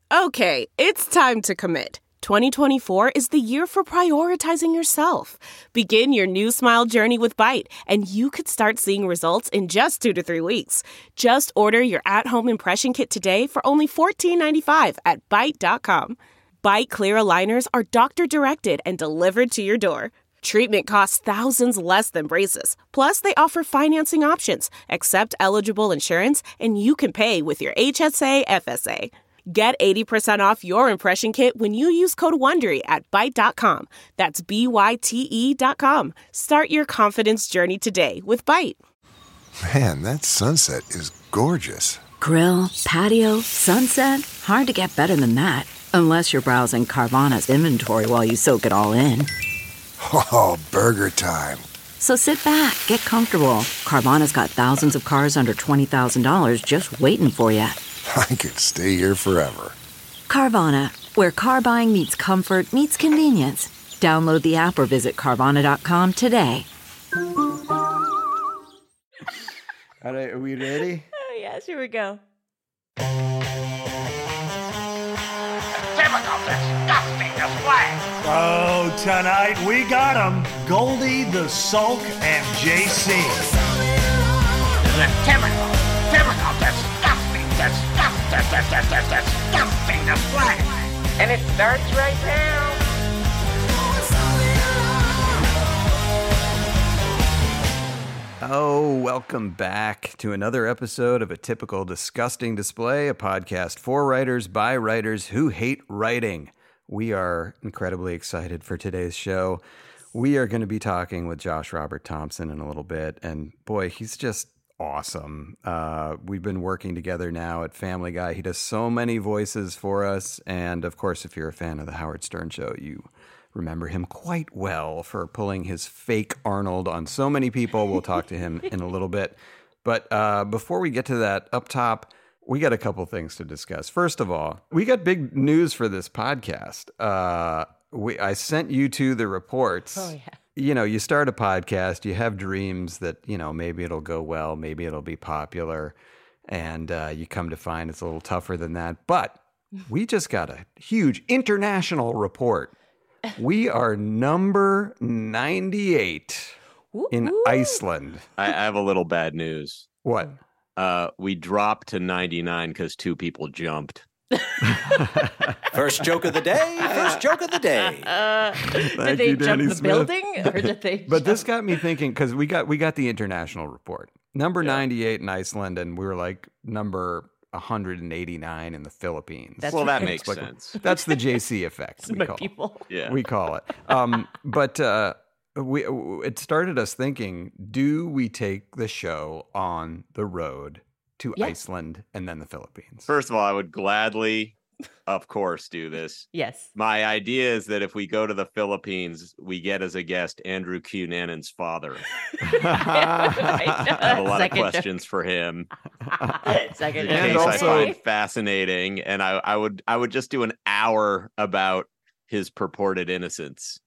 Okay, it's time to commit. 2024 is the year for prioritizing yourself. Begin your new smile journey with Byte, and you could start seeing results in just 2 to 3 weeks. Just order your at-home impression kit today for only $14.95 at Byte.com. Byte Clear aligners are doctor-directed and delivered to your door. Treatment costs thousands less than braces. Plus, they offer financing options, accept eligible insurance, and you can pay with your HSA FSA. Get 80% off your impression kit when you use code WONDERY at Byte.com. That's BYTE.com. Start your confidence journey today with Byte. Man, that sunset is gorgeous. Grill, patio, sunset. Hard to get better than that. Unless you're browsing Carvana's inventory while you soak it all in. Oh, burger time. So sit back, get comfortable. Carvana's got thousands of cars under $20,000 just waiting for you. I could stay here forever. Carvana, where car buying meets comfort, meets convenience. Download the app or visit Carvana.com today. All right, are we ready? Oh, yes, here we go. Typical disgusting display. Oh, tonight we got them. Goldie, the Sulk, and JC. The typical disgusting display. And it starts right now. Oh, welcome back to another episode of A Typical Disgusting Display, a podcast for writers by writers who hate writing. We are incredibly excited for today's show. We are going to be talking with Josh Robert Thompson in a little bit, and boy, he's just awesome. We've been working together now at Family Guy. He does so many voices for us, and of course, if you're a fan of The Howard Stern Show, you remember him quite well for pulling his fake Arnold on so many people. We'll talk to him in a little bit. But before we get to that, up top, we got a couple things to discuss. First of all, we got big news for this podcast. I sent you two the reports. Oh, yeah. You know, you start a podcast, you have dreams that, you know, maybe it'll go well, maybe it'll be popular, and you come to find it's a little tougher than that. But we just got a huge international report. We are number 98 in Iceland. I have a little bad news. What? We dropped to 99 because 2 people jumped. First joke of the day. Did they jump the building, or did they? But this got me thinking, because we got the international report, number 98 in Iceland, and we were like number 189 in the Philippines. That makes sense. That's the JC effect. We call it. But it started us thinking: do we take the show on the road to Iceland and then the Philippines? First of all, I would gladly, of course, do this. Yes. My idea is that if we go to the Philippines, we get as a guest Andrew Cunanan's father. I have a lot of questions for him. Second in case I find fascinating, and I would just do an hour about his purported innocence.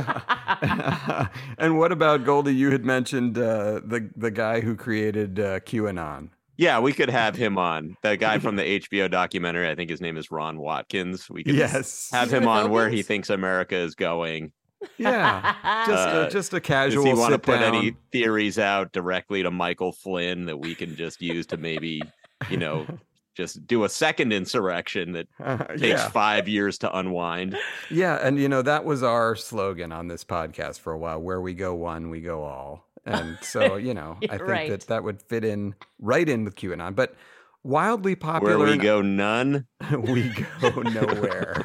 And what about Goldie? You had mentioned the guy who created QAnon. Yeah, we could have him on. The guy from the HBO documentary, I think his name is Ron Watkins. We could have him on where he thinks America is going. Yeah, just a casual. Does he want to put down. any theories out directly to Michael Flynn that we can just use to maybe, just do a second insurrection that takes 5 years to unwind? Yeah, and that was our slogan on this podcast for a while: where we go one, we go all. And so, I think that would fit in right in with QAnon. But wildly popular. Where we go none, we go nowhere.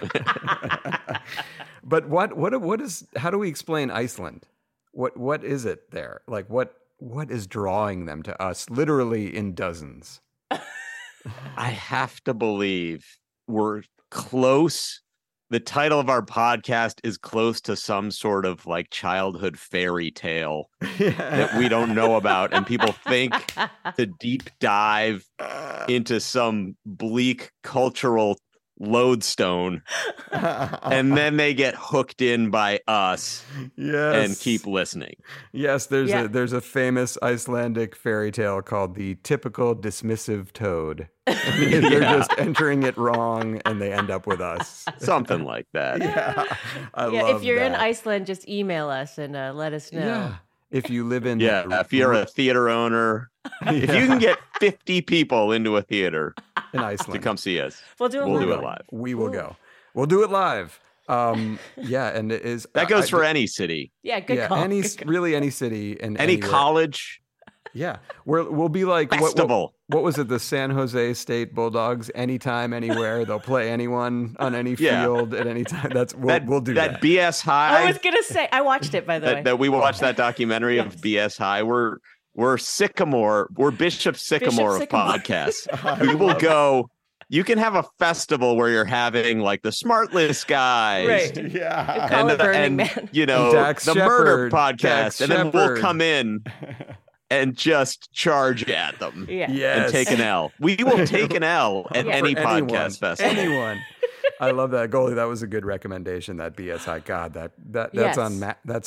But what is? How do we explain Iceland? What is it there? Like what is drawing them to us? Literally in dozens. I have to believe we're close. The title of our podcast is close to some sort of like childhood fairy tale that we don't know about. And people think to deep dive into some bleak cultural lodestone, and then they get hooked in by us and keep listening. Yes, there's a famous Icelandic fairy tale called The Typical Dismissive Toad. They're just entering it wrong and they end up with us. Something like that. I love if you're that. in Iceland, just email us and let us know. Yeah. If you live in if you're a theater owner, if you can get 50 people into a theater in Iceland to come see us, we'll do it live. We will go. We'll do it live. And it is that goes for any city. Yeah, good call. Any city and any college. Yeah, we'll be like festival. What was it? The San Jose State Bulldogs. Anytime, anywhere, they'll play anyone on any field at any time. We'll do that. BS High. I was gonna say I watched it by the way. That we watched that documentary of BS High. We're Sycamore. We're Bishop Sycamore of podcasts. We will go. You can have a festival where you're having like the Smart List guys, right? Yeah, call it Burning Man. You know, Dax the Shepard, murder podcast, Dax and then we'll Shepard. come in and just charge at them Yes. and take an L. We will take an L at any podcast festival. Anyone. I love that, Goldie. That was a good recommendation. That BSI. God, that's Yes. on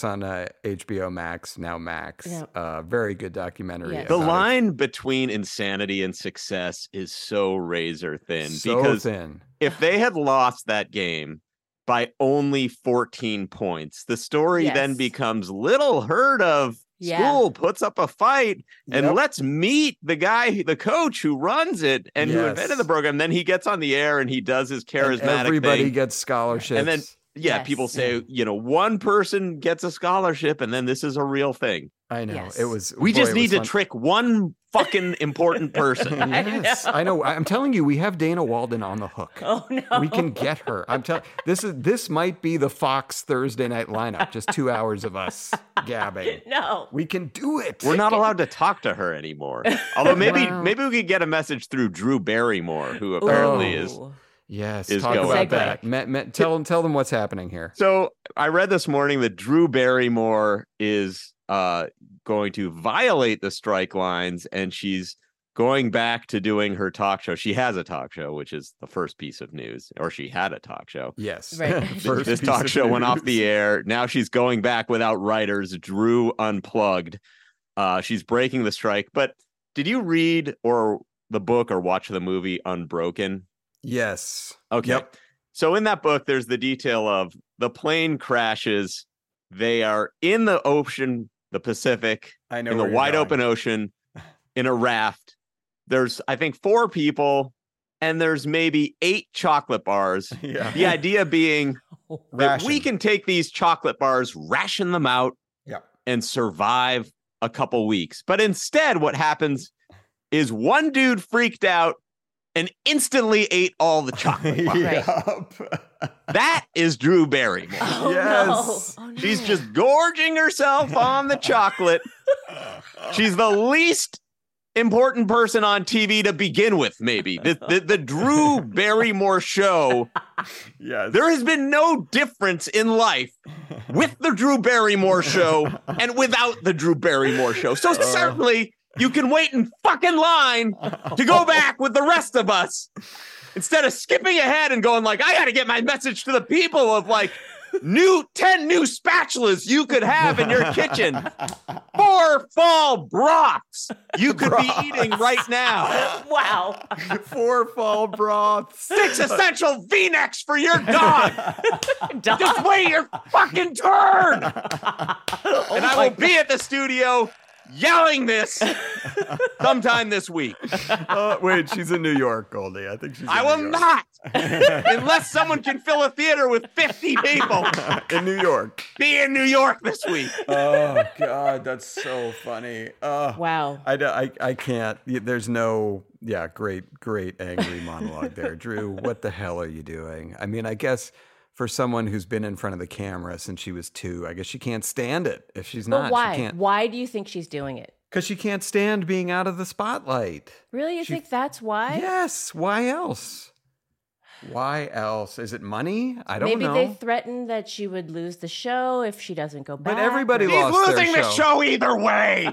HBO Max now. Max. Yeah. Very good documentary. Yes. The about line between insanity and success is so razor thin so because thin. if they had lost that game by only 14 points, the story then becomes little heard of. School puts up a fight and let's meet the coach who runs it and who invented the program. Then he gets on the air and he does his charismatic and everybody thing. gets scholarships. And then people say, one person gets a scholarship and then this is a real thing. I know. Yes. It was. We just need to fun. trick one fucking important person. Yes, I know. I'm telling you, we have Dana Walden on the hook. Oh no, we can get her. I'm telling. This might be the Fox Thursday night lineup. Just 2 hours of us gabbing. No, we can do it. We're not allowed to talk to her anymore. Although maybe we could get a message through Drew Barrymore, who apparently is. Yes, is talk going. about that. Tell them what's happening here. So I read this morning that Drew Barrymore is going to violate the strike lines, and she's going back to doing her talk show. She has a talk show, which is the first piece of news, or she had a talk show. Yes, right. This talk show went off the air. Now she's going back without writers. Drew Unplugged. She's breaking the strike. But did you read or the book or watch the movie Unbroken? Yes. Okay. Yep. So in that book, there's the detail of the plane crashes. They are in the ocean, the Pacific, I know in the where you're wide going. open ocean, in a raft. There's, I think, 4 people, and there's maybe 8 chocolate bars. Yeah. The idea being that we Ration. can take these chocolate bars, ration them out, Yep. and survive a couple weeks. But instead, what happens is one dude freaked out and instantly ate all the chocolate bars. Yep. That is Drew Barrymore. Oh, Yes. no. Oh, no. She's just gorging herself on the chocolate. She's the least important person on TV to begin with, maybe. The Drew Barrymore show. Yes. There has been no difference in life with the Drew Barrymore show and without the Drew Barrymore show. So certainly you can wait in fucking line to go back with the rest of us instead of skipping ahead and going like, I got to get my message to the people of like 10 new spatulas you could have in your kitchen. 4 fall broths you could be eating right now. Wow. 4 fall broths. 6 essential V-necks for your dog. Just wait your fucking turn. And I will be at the studio yelling this sometime this week. Wait, she's in New York, Goldie. I think she's in I will New York. not, unless someone can fill a theater with 50 people, in New York. be in New York this week. Oh God, that's so funny. Wow. I can't. There's no. Yeah, great angry monologue there, Drew. What the hell are you doing? I mean, I guess for someone who's been in front of the camera since she was 2, I guess she can't stand it. If she's But not, why? she can't. Why do you think she's doing it? Because she can't stand being out of the spotlight. Really? You think that's why? Yes. Why else? Why else? Is it money? I don't Maybe know. they threatened that she would lose the show if she doesn't go back. But everybody He's lost their losing the show. show either way.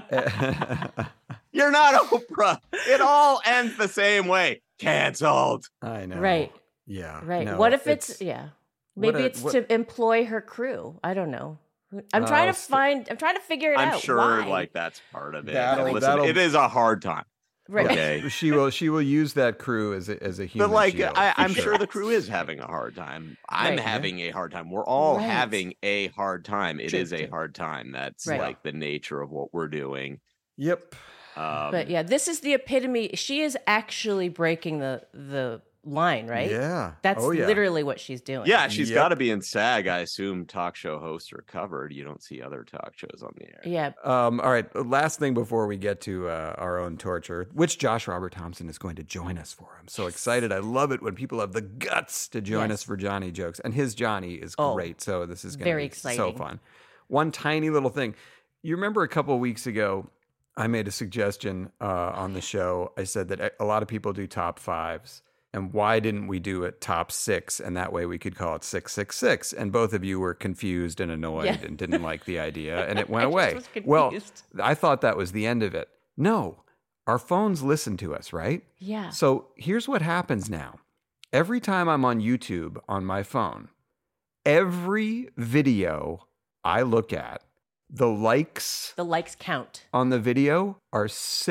You're not Oprah. It all ends the same way. Canceled. I know. Right. Yeah. Right. No, What if it's maybe it's what- to employ her crew. I don't know. I'm trying to figure it out. I'm sure Why? like that's part of it. That'll- It is a hard time. Right. Okay. She will use that crew as a human But like, shield, I'm for sure the crew is having a hard time. I'm Right. having a hard time. We're all Right. having a hard time. It True, is a true. hard time. That's Right. like the nature of what we're doing. Yep. But yeah, this is the epitome. She is actually breaking the line, right? Yeah. That's Oh, yeah. literally what she's doing. Yeah, she's Yep. got to be in SAG. I assume talk show hosts are covered. You don't see other talk shows on the air. Yeah. All right. Last thing before we get to our own torture, which Josh Robert Thompson is going to join us for. I'm so excited. I love it when people have the guts to join us for Johnny jokes. And his Johnny is great. So this is going to very be so exciting. fun. One tiny little thing. You remember a couple of weeks ago, I made a suggestion on the show. I said that a lot of people do top fives. And why didn't we do it top 6? And that way we could call it 666. And both of you were confused and annoyed and didn't like the idea. And it went away. was confused. Well, I thought that was the end of it. No, our phones listen to us, right? Yeah. So here's what happens now. Every time I'm on YouTube on my phone, every video I look at, the likes count. on the video are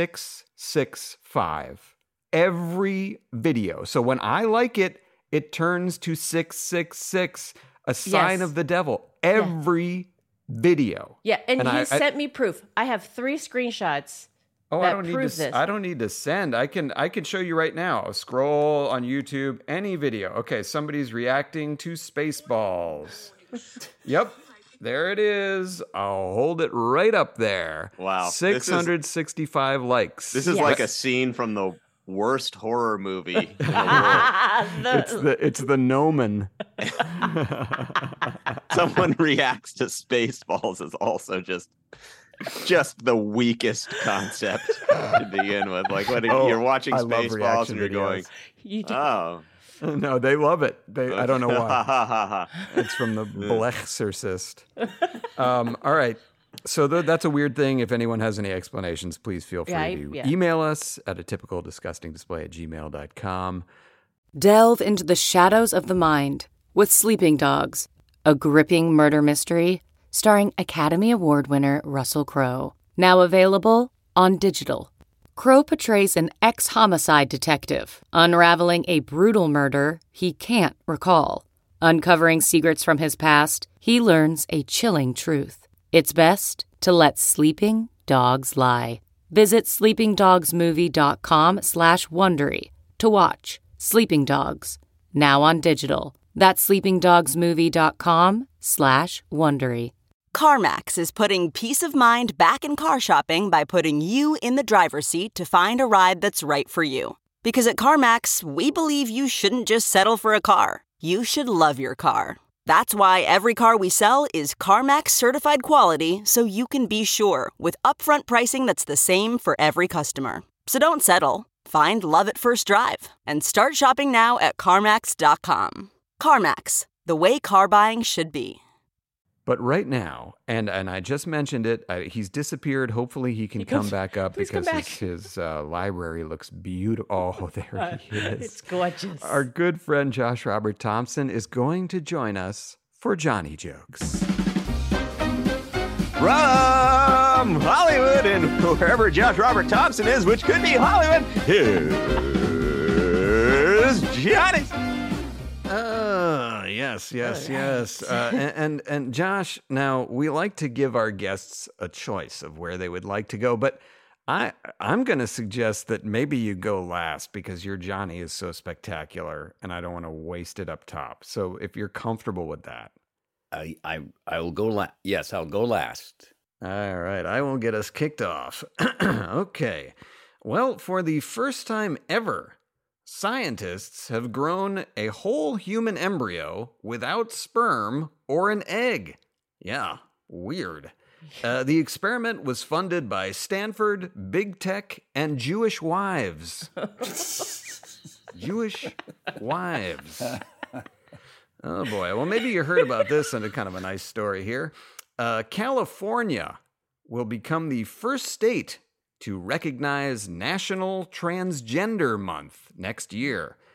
665. Every video. So when I like it, it turns to 666, a sign Yes. of the devil. Every video. Yeah, and he I sent me proof. I have 3 screenshots. Oh, that I don't need prove to. this. I don't need to send. I can show you right now. Scroll on YouTube, any video. Okay, somebody's reacting to Spaceballs. Yep, there it is. I'll hold it right up there. Wow, 665 likes. This is like a scene from the worst horror movie in the world. It's the Nomen. Someone reacts to Spaceballs is also just the weakest concept to begin with. Like when you're watching I love Spaceballs reaction and you're going, You do. oh. No, they love it. I don't know why. It's from the Yeah. Blexorcist. All right. So that's a weird thing. If anyone has any explanations, please feel free to email us at atypicaldisgustingdisplay@gmail.com. Delve into the shadows of the mind with Sleeping Dogs, a gripping murder mystery starring Academy Award winner Russell Crowe. Now available on digital. Crowe portrays an ex-homicide detective unraveling a brutal murder he can't recall. Uncovering secrets from his past, he learns a chilling truth. It's best to let sleeping dogs lie. Visit sleepingdogsmovie.com/Wondery to watch Sleeping Dogs, now on digital. That's sleepingdogsmovie.com/Wondery. CarMax is putting peace of mind back in car shopping by putting you in the driver's seat to find a ride that's right for you. Because at CarMax, we believe you shouldn't just settle for a car. You should love your car. That's why every car we sell is CarMax certified quality, so you can be sure with upfront pricing that's the same for every customer. So don't settle. Find love at first drive and start shopping now at CarMax.com. CarMax, the way car buying should be. But right now, and I just mentioned it, he's disappeared. Hopefully he can come back up because his library looks beautiful. Oh, there he is. It's gorgeous. Our good friend Josh Robert Thompson is going to join us for Johnny Jokes. From Hollywood and wherever Josh Robert Thompson is, which could be Hollywood, here's Johnny. Yes. And Josh, now we like to give our guests a choice of where they would like to go, but I'm going to suggest that maybe you go last because your Johnny is so spectacular, and I don't want to waste it up top. So if you're comfortable with that, I will go last. Yes, I'll go last. All right, I will get us kicked off. Okay. Well, for the first time ever, scientists have grown a whole human embryo without sperm or an egg. Yeah, weird. The experiment was funded by Stanford, Big Tech, and Jewish wives. Jewish wives. Oh, boy. Well, maybe you heard about this and a kind of a nice story here. California will become the first state to recognize National Transgender Month next year.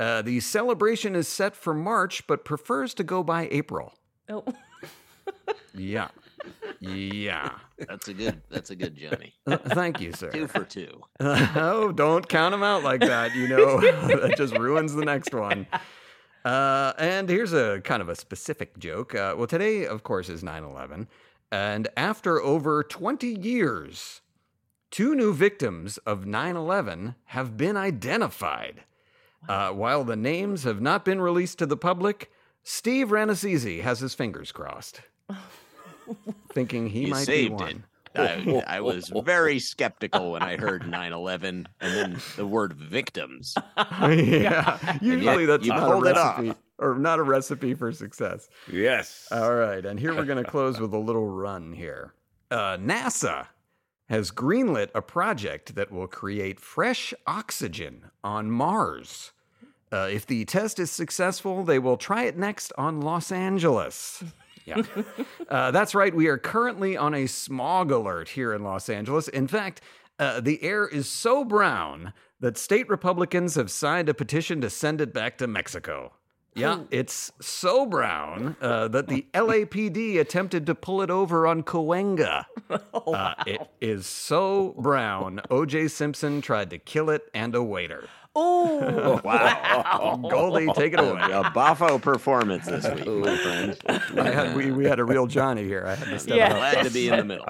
The celebration is set for March, but prefers to go by April. Oh. Yeah. That's a good Johnny. Thank you, sir. 2 for 2. Oh, don't count them out like that. That just ruins the next one. And here's a kind of a specific joke. Well, today, of course, is 9/11. And after over 20 years, 2 new victims of 9/11 have been identified. While the names have not been released to the public, Steve Rannazzisi has his fingers crossed, thinking he might be one. I was very skeptical when I heard 9/11 and then the word victims. Yeah, usually that's not a recipe, or not a recipe for success. Yes. All right, and here we're going to close with a little run here. NASA has greenlit a project that will create fresh oxygen on Mars. If the test is successful, they will try it next on Los Angeles. Yeah, that's right. We are currently on a smog alert here in Los Angeles. In fact, the air is so brown that state Republicans have signed a petition to send it back to Mexico. Yeah, it's so brown that the LAPD attempted to pull it over on Cahuenga. It is so brown, O.J. Simpson tried to kill it and a waiter. Oh, wow. Goldie, take it away. A Boffo performance this week, my friend. We had a real Johnny here. I had to step up. Glad to be in the middle.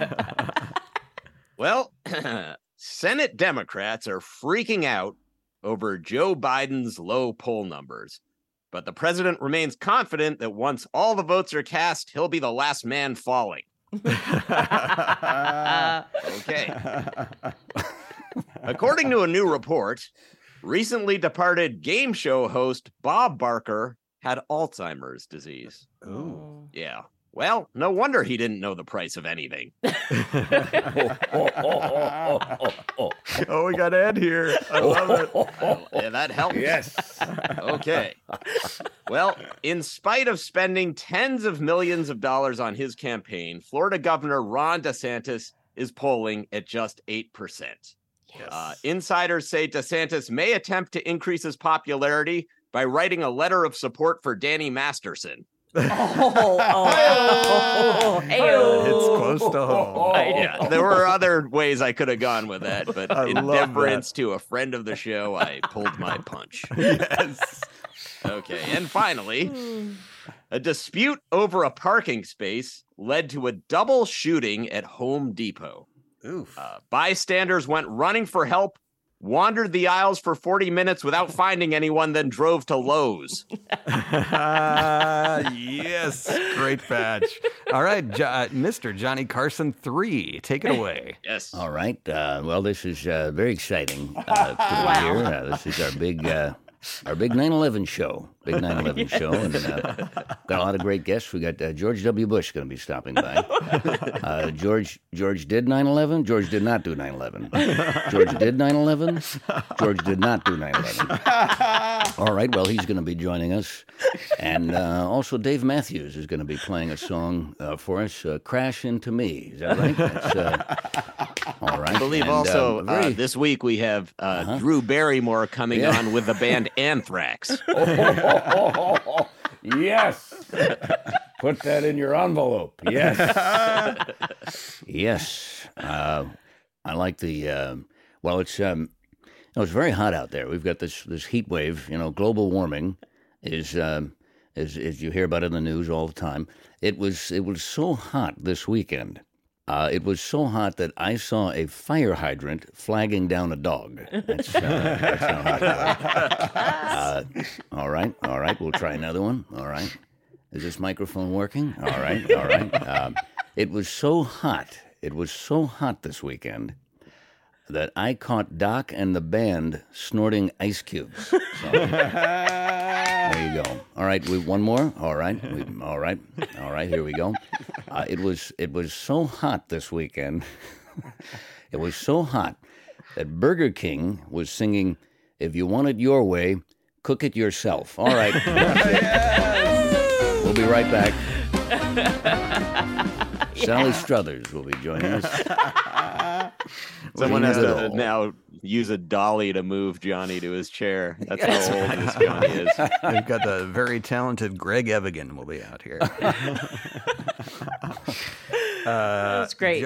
Well, Senate Democrats are freaking out over Joe Biden's low poll numbers. But the president remains confident that once all the votes are cast, he'll be the last man falling. Okay. According to a new report, recently departed game show host Bob Barker had Alzheimer's disease. Ooh. Yeah. Well, no wonder he didn't know the price of anything. Oh, we got Ed here. I love it. Yeah, that helps. Yes. Okay. Well, in spite of spending tens of millions of dollars on his campaign, Florida Governor Ron DeSantis is polling at just 8%. Yes. Insiders say DeSantis may attempt to increase his popularity by writing a letter of support for Danny Masterson. It's close to home. Yeah, there were other ways I could have gone with that, but in deference to a friend of the show, I pulled my punch. Yes. Okay, and finally, a dispute over a parking space led to a double shooting at Home Depot. Oof. Bystanders went running for help, wandered the aisles for 40 minutes without finding anyone, then drove to Lowe's. Yes, great badge. All right, Mr. Johnny Carson 3, take it away. Yes. All right. Well, this is very exciting to be here. This is our big 9/11 show. Big 9/11 show. And got a lot of great guests. We got George W. Bush going to be stopping by. George did 9/11. George did not do 9/11. George did 9/11. George did not do 9/11. All right, well, he's going to be joining us. And also Dave Matthews is going to be playing a song for us, Crash Into Me. Is that right? That's, all right. I believe and, also this week we have Drew Barrymore coming on with the band Anthrax. Yes. Put that in your envelope. Yes. Yes. I like the, well, it's very hot out there. We've got this heat wave, global warming is you hear about it in the news all the time. It was so hot this weekend. It was so hot that I saw a fire hydrant flagging down a dog. That's how hot it was. All right. We'll try another one. All right. Is this microphone working? All right. It was so hot. It was so hot this weekend that I caught Doc and the band snorting ice cubes. So, there you go. All right, one more. All right. All right. Here we go. It was so hot this weekend. It was so hot that Burger King was singing, "If you want it your way, cook it yourself." All right. We'll be right back. Sally Struthers will be joining us. Someone has to now use a dolly to move Johnny to his chair. That's how old this Johnny is. We've got the very talented Greg Evigan will be out here. That's great.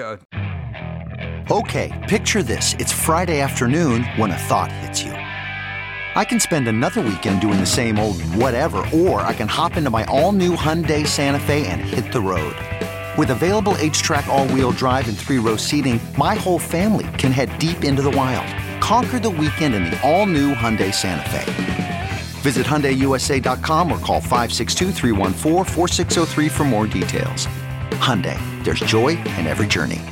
Okay, picture this. It's Friday afternoon when a thought hits you. I can spend another weekend doing the same old whatever, or I can hop into my all-new Hyundai Santa Fe and hit the road. With available H-Track all-wheel drive and 3-row seating, my whole family can head deep into the wild. Conquer the weekend in the all-new Hyundai Santa Fe. Visit HyundaiUSA.com or call 562-314-4603 for more details. Hyundai, there's joy in every journey.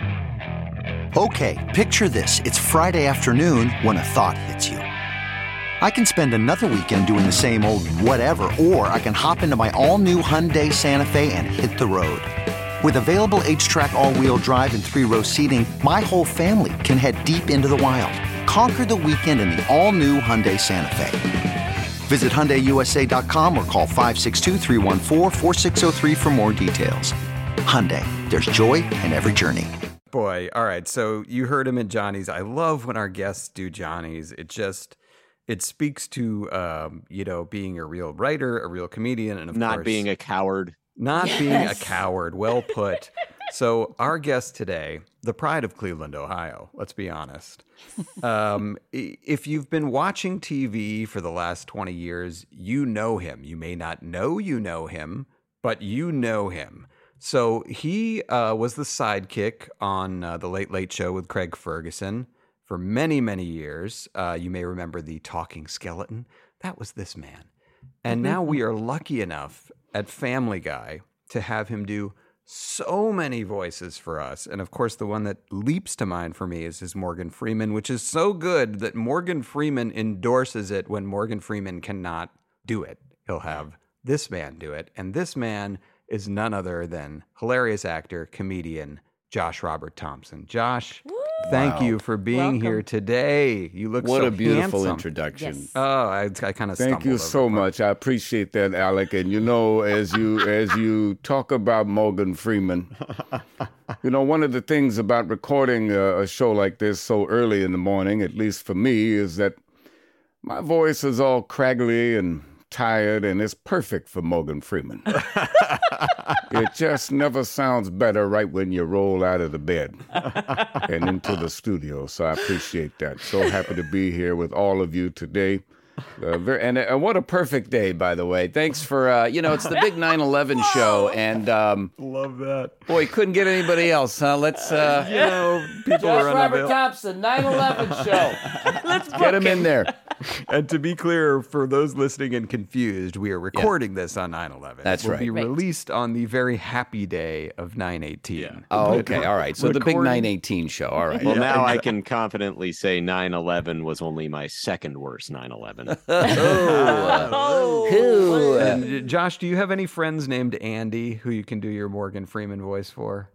Okay, picture this. It's Friday afternoon when a thought hits you. I can spend another weekend doing the same old whatever, or I can hop into my all-new Hyundai Santa Fe and hit the road. With available H-Track all-wheel drive and 3-row seating, my whole family can head deep into the wild. Conquer the weekend in the all-new Hyundai Santa Fe. Visit HyundaiUSA.com or call 562-314-4603 for more details. Hyundai, there's joy in every journey. Boy, all right, so you heard him at Johnny's. I love when our guests do Johnny's. It speaks to, being a real writer, a real comedian, and of course... Not being a coward. Not being a coward. Well put. So our guest today, the pride of Cleveland, Ohio, let's be honest. If you've been watching TV for the last 20 years, you know him. You may not know you know him, but you know him. So he was the sidekick on The Late Late Show with Craig Ferguson for many, many years. You may remember the talking skeleton. That was this man. And now we are lucky enough at Family Guy to have him do so many voices for us. And of course, the one that leaps to mind for me is his Morgan Freeman, which is so good that Morgan Freeman endorses it when Morgan Freeman cannot do it. He'll have this man do it. And this man is none other than hilarious actor, comedian, Josh Robert Thompson. Josh, thank you for being here today. You look what so a beautiful handsome. Introduction. Yes. Oh, I kind of thank you so much. I appreciate that, Alec. And as you talk about Morgan Freeman, one of the things about recording a show like this so early in the morning, at least for me, is that my voice is all craggly and tired, and it's perfect for Morgan Freeman. It just never sounds better right when you roll out of the bed and into the studio. So I appreciate that. So happy to be here with all of you today. And what a perfect day, by the way. Thanks for, it's the big 9/11 show, and love that. Boy, couldn't get anybody else, huh? Let's, people Josh are Robert Thompson, 9/11 show. Let's get him in there. And to be clear, for those listening and confused, we are recording this on 9/11. That's right. It will be released on the very happy day of 9/18. Yeah. Oh, okay. All right. So the big 9/18 show. All right. Well, now I can confidently say 9/11 was only my second worst 9/11. And Josh, do you have any friends named Andy who you can do your Morgan Freeman voice for?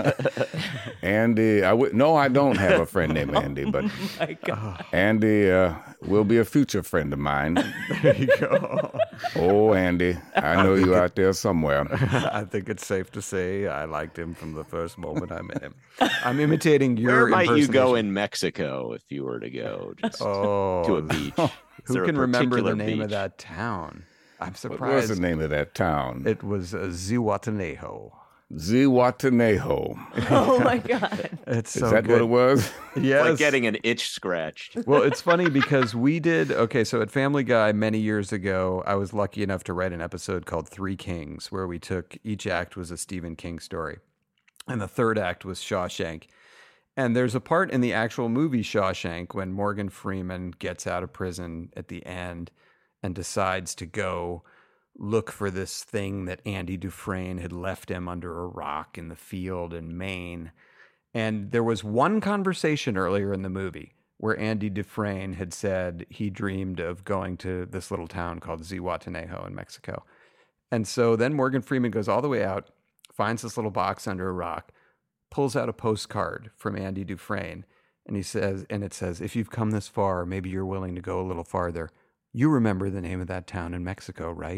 Andy, no, I don't have a friend named Andy, but Andy will be a future friend of mine. There you go. Oh, Andy, I know you're out there somewhere. I think it's safe to say I liked him from the first moment I met him. I'm imitating your Where might you go impersonation. in Mexico if you were to go just to a beach? Who can remember the name of that town? I'm surprised. What was the name of that town? It was Zihuatanejo. Zihuatanejo. Oh my God! It's Is so that good. what it was? Yes. Like getting an itch scratched. Well, it's funny because so at Family Guy many years ago, I was lucky enough to write an episode called Three Kings, where we took each act was a Stephen King story. And the third act was Shawshank. And there's a part in the actual movie Shawshank when Morgan Freeman gets out of prison at the end and decides to go look for this thing that Andy Dufresne had left him under a rock in the field in Maine. And there was one conversation earlier in the movie where Andy Dufresne had said he dreamed of going to this little town called Zihuatanejo in Mexico. And so then Morgan Freeman goes all the way out, finds this little box under a rock, pulls out a postcard from Andy Dufresne, and it says, if you've come this far, maybe you're willing to go a little farther. You remember the name of that town in Mexico, right?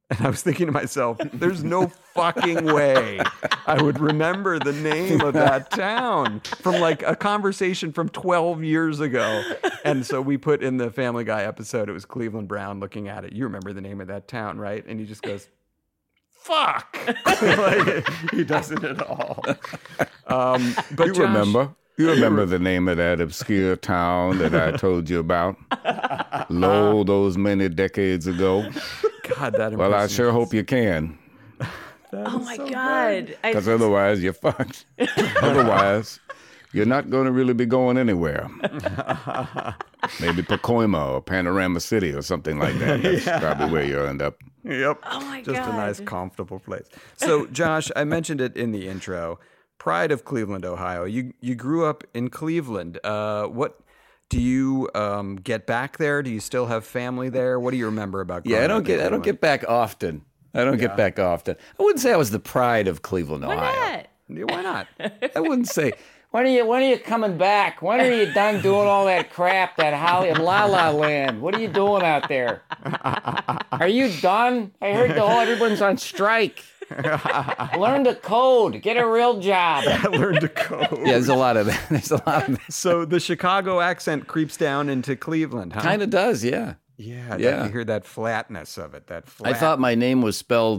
And I was thinking to myself, there's no fucking way I would remember the name of that town from like a conversation from 12 years ago. And so we put in the Family Guy episode, it was Cleveland Brown looking at it. You remember the name of that town, right? And he just goes, fuck. Like, he doesn't at all. But You Josh, remember the name of that obscure town that I told you about? Those many decades ago. God, that Well, I sure hope you can. Oh my God. Because otherwise, you're fucked. Otherwise, you're not going to really be going anywhere. Maybe Pacoima or Panorama City or something like that. That's probably where you'll end up. Yep. Oh my Just God. a nice, comfortable place. So, Josh, I mentioned it in the intro. Pride of Cleveland, Ohio. You grew up in Cleveland. What do you get back there? Do you still have family there? What do you remember about? Yeah, I don't growing up in get back often. I don't get back often. I wouldn't say I was the pride of Cleveland, Ohio. Why Cleveland? Why not? I wouldn't say. When are you coming back? When are you done doing all that crap, that Holly and La La Land? What are you doing out there? Are you done? I heard everyone's on strike. Learn to code. Get a real job. Learn to code. Yeah, there's a lot of that. There's a lot of that. So the Chicago accent creeps down into Cleveland, huh? Kind of does, yeah. Yeah, Yeah. you hear that flatness of it. That flat. I thought my name was spelled.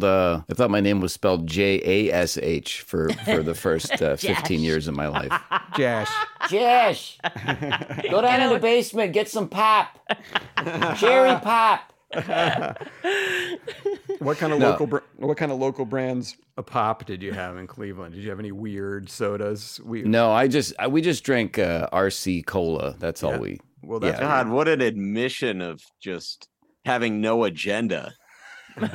Jash for the first 15 years of my life. Jash. Josh, go down in the basement, get some pop. Cherry pop. What kind of local brands of pop did you have in Cleveland? Did you have any weird sodas? No, we just drank RC Cola. That's all we. Well, that's God, what an admission of just having no agenda. What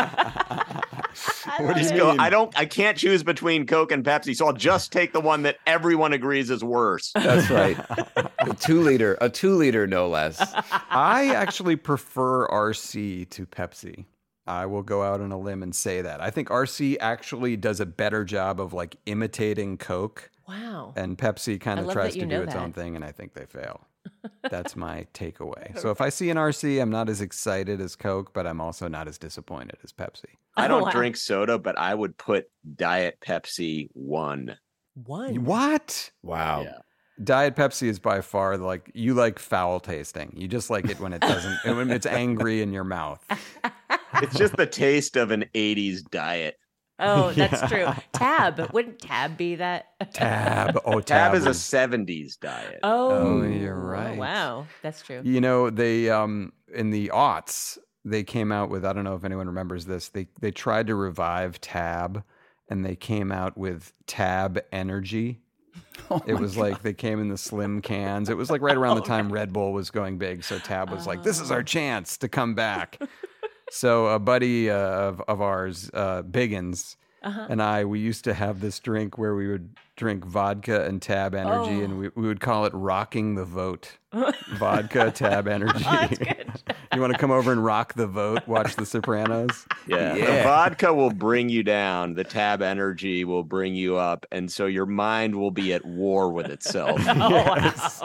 do you Go, mean? I can't choose between Coke and Pepsi, so I'll just take the one that everyone agrees is worse. That's right. A 2 liter, no less. I actually prefer RC to Pepsi. I will go out on a limb and say that. I think RC actually does a better job of like imitating Coke. Wow. And Pepsi kind I of love tries that you to do know its that. own thing, and I think they fail. That's my takeaway. So if I see an RC, I'm not as excited as Coke, but I'm also not as disappointed as Pepsi. I don't wow. drink soda, but I would put Diet Pepsi 1. What? Wow. Yeah. Diet Pepsi is by far like you like foul tasting. You just like it when it doesn't when it's angry in your mouth. It's just the taste of an 80s diet. Oh, that's true. Tab. Wouldn't Tab be that? Tab. Oh, Tab is a was- 70s diet. Oh, you're right. Wow, that's true. You know, they in the aughts, they came out with, I don't know if anyone remembers this, they tried to revive Tab, and they came out with Tab Energy. It was like they came in the slim cans. It was like right around the time Red Bull was going big, so Tab was like, this is our chance to come back. So a buddy of ours, Biggins, and we used to have this drink where we would drink vodka and Tab Energy, and we would call it rocking the vote. Vodka, Tab Energy. You want to come over and rock the vote, watch The Sopranos? Yeah. The vodka will bring you down. The Tab Energy will bring you up. And so your mind will be at war with itself. Yes.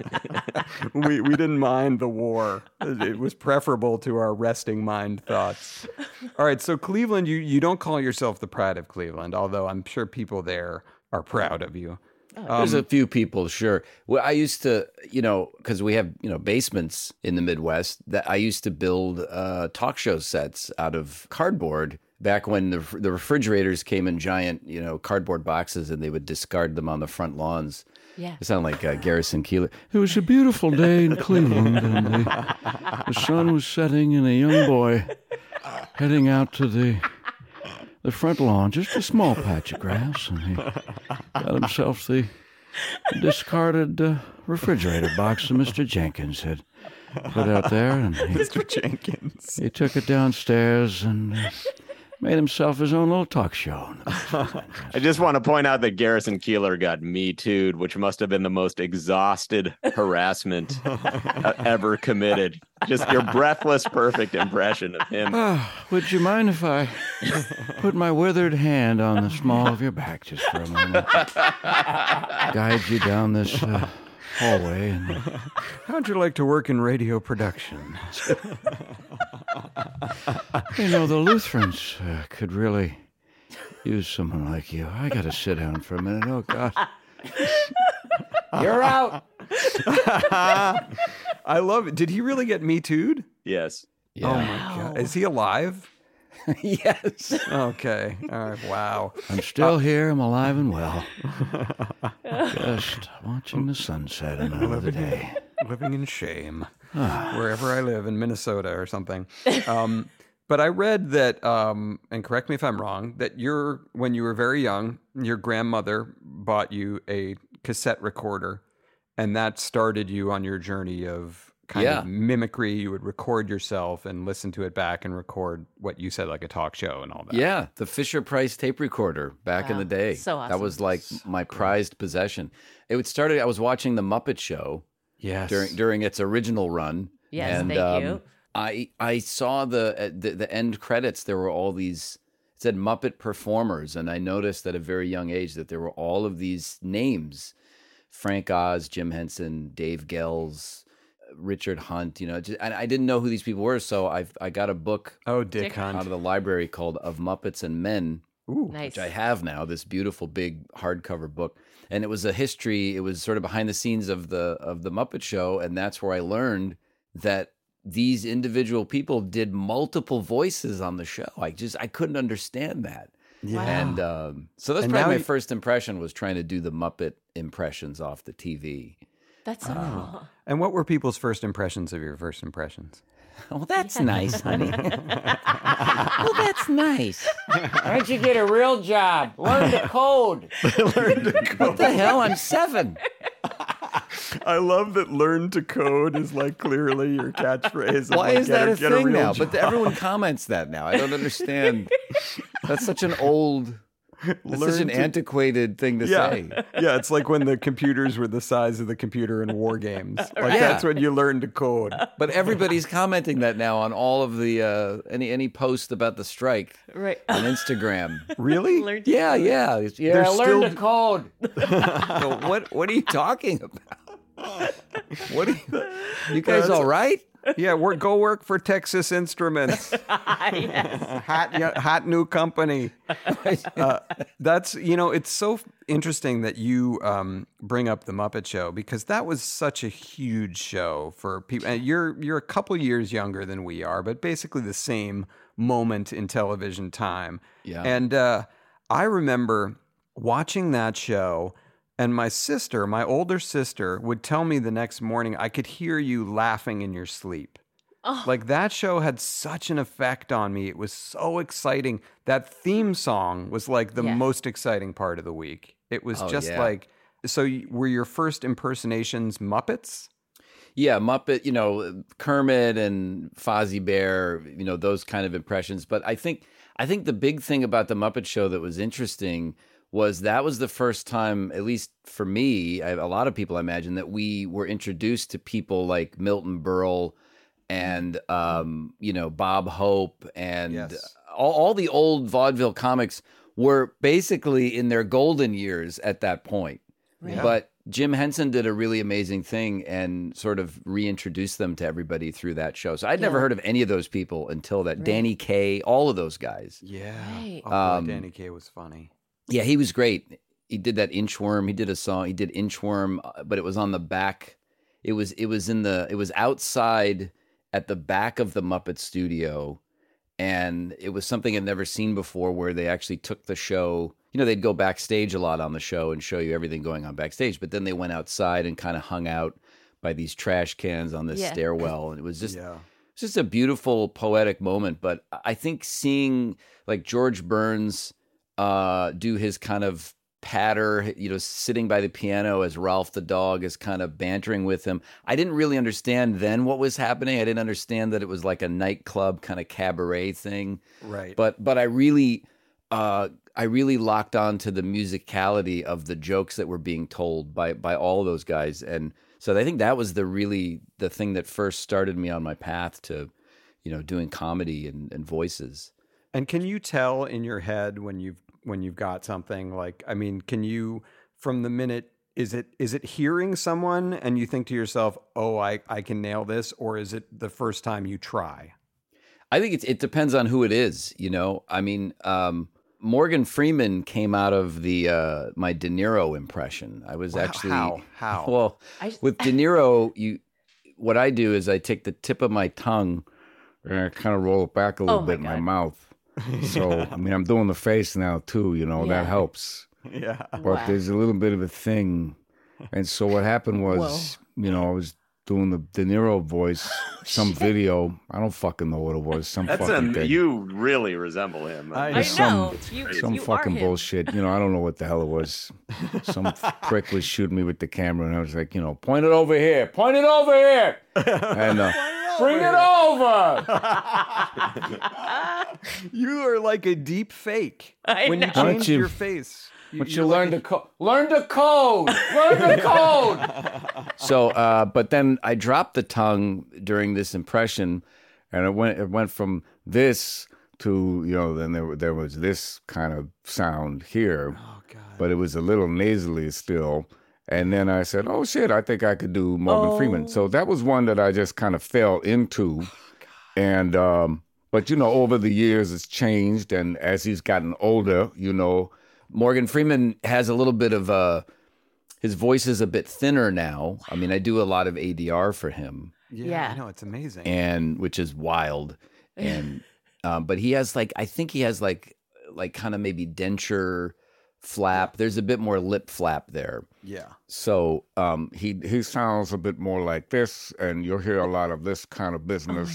we didn't mind the war. It was preferable to our resting mind thoughts. All right, so Cleveland, you don't call yourself the pride of Cleveland, although I'm sure people there are proud of you. There's a few people, sure. Well, I used to, because we have, basements in the Midwest, that I used to build talk show sets out of cardboard back when the refrigerators came in giant, cardboard boxes, and they would discard them on the front lawns. Yeah. It sounded like Garrison Keillor. It was a beautiful day in Cleveland, and the sun was setting, and a young boy heading out to the front lawn, just a small patch of grass, and he got himself the discarded refrigerator box that Mr. Jenkins had put out there. And Mr. Jenkins. He took it downstairs and made himself his own little talk show. I just want to point out that Garrison Keillor got Me Too'd, which must have been the most exhausted harassment ever committed. Just your breathless, perfect impression of him. Would you mind if I put my withered hand on the small of your back just for a moment? Guide you down this hallway. And how'd you like to work in radio production? The Lutherans could really use someone like you. I got to sit down for a minute. Oh, God. You're out. I love it. Did he really get Me Too'd? Yes. Yeah. Oh, my God. Is he alive? Yes. Okay. All right. Wow. I'm still here. I'm alive and well. Just watching the sunset another day. Living in shame. Wherever I live in Minnesota or something. But I read that, and correct me if I'm wrong, that when you were very young, your grandmother bought you a cassette recorder, and that started you on your journey of kind of mimicry. You would record yourself and listen to it back and record what you said, like a talk show and all that. Yeah, the Fisher-Price tape recorder back in the day. So awesome. That was like my prized possession. It started, I was watching The Muppet Show during its original run. Yes, and, thank you. I saw the end credits. There were all these, it said Muppet performers, and I noticed at a very young age that there were all of these names: Frank Oz, Jim Henson, Dave Gells, Richard Hunt. And I didn't know who these people were, so I got a book. Dick Hunt, out of the library called Of Muppets and Men. Ooh, nice. Which I have now. This beautiful big hardcover book, and it was a history. It was sort of behind the scenes of the Muppet Show, and that's where I learned that these individual people did multiple voices on the show. I couldn't understand that. Yeah. And so that's probably my first impression, was trying to do the Muppet impressions off the TV. That's so cool. And what were people's first impressions of your first impressions? Oh, that's nice, honey. Oh, that's nice. Why don't you get a real job? Learn to code. What the hell? I'm 7. I love that learn to code is like clearly your catchphrase. Why is that a thing now? But everyone comments that now. I don't understand. That's such an antiquated thing to say. Yeah, it's like when the computers were the size of the computer in war games. That's when you learn to code. But everybody's commenting that now on all of the any post about the strike on Instagram. Really? Yeah. Learn to code. What are you talking about? You guys all right? Yeah, go work for Texas Instruments. Yes. Hot new company. That's it's so interesting that you bring up the Muppet Show, because that was such a huge show for people. And you're a couple years younger than we are, but basically the same moment in television time. Yeah. And I remember watching that show. And my older sister, would tell me the next morning, I could hear you laughing in your sleep. Oh. Like, that show had such an effect on me. It was so exciting. That theme song was like the most exciting part of the week. It was so were your first impersonations Muppets? Yeah, Muppet, Kermit and Fozzie Bear, those kind of impressions. But I think the big thing about the Muppet Show that was interesting was the first time, at least for me, a lot of people, I imagine, that we were introduced to people like Milton Berle and, Bob Hope and all the old vaudeville comics were basically in their golden years at that point. Yeah. But Jim Henson did a really amazing thing and sort of reintroduced them to everybody through that show. So I'd never heard of any of those people until that. Right. Danny Kaye, all of those guys. Yeah. Right. Oh, Danny Kaye was funny. Yeah, he was great. He did that Inchworm. He did a song. He did Inchworm, but it was on the back. It was outside at the back of the Muppet studio, and it was something I'd never seen before, where they actually took the show. They'd go backstage a lot on the show and show you everything going on backstage, but then they went outside and kind of hung out by these trash cans on this stairwell, and it was just it's just a beautiful poetic moment. But I think seeing like George Burns do his kind of patter, sitting by the piano as Ralph the dog is kind of bantering with him. I didn't really understand then what was happening. I didn't understand that it was like a nightclub kind of cabaret thing. Right. But I really locked on to the musicality of the jokes that were being told by all of those guys. And so I think that was the thing that first started me on my path to, doing comedy and voices. And can you tell in your head when you've got something like, can you, from the minute is it hearing someone and you think to yourself, oh, I can nail this, or is it the first time you try? I think it depends on who it is. I mean, Morgan Freeman came out of the my De Niro impression. I was actually how well with De Niro. What I do is I take the tip of my tongue and I kind of roll it back a little bit in my mouth. So I mean, I'm doing the face now too. That helps. Yeah, but there's a little bit of a thing, and so what happened was, I was doing the De Niro voice, some video. I don't fucking know what it was. You really resemble him. I know. Some fucking bullshit. I don't know what the hell it was. Some prick was shooting me with the camera, and I was like, point it over here. Point it over here. And bring it over. You are like a deep fake when you change your face. But you learn the code. Learn the code. Learn the code. So, but then I dropped the tongue during this impression, and it went from this to then there was this kind of sound here. Oh God! But it was a little nasally still. And then I said, "Oh shit, I think I could do Morgan Freeman." So that was one that I just kind of fell into, and but over the years it's changed, and as he's gotten older, Morgan Freeman has a little bit of his voice is a bit thinner now. I mean, I do a lot of ADR for him. Yeah. I know, it's amazing. And which is wild. And but he has I think he has like kind of maybe denture flap. There's a bit more lip flap there. Yeah. So he sounds a bit more like this, and you'll hear a lot of this kind of business.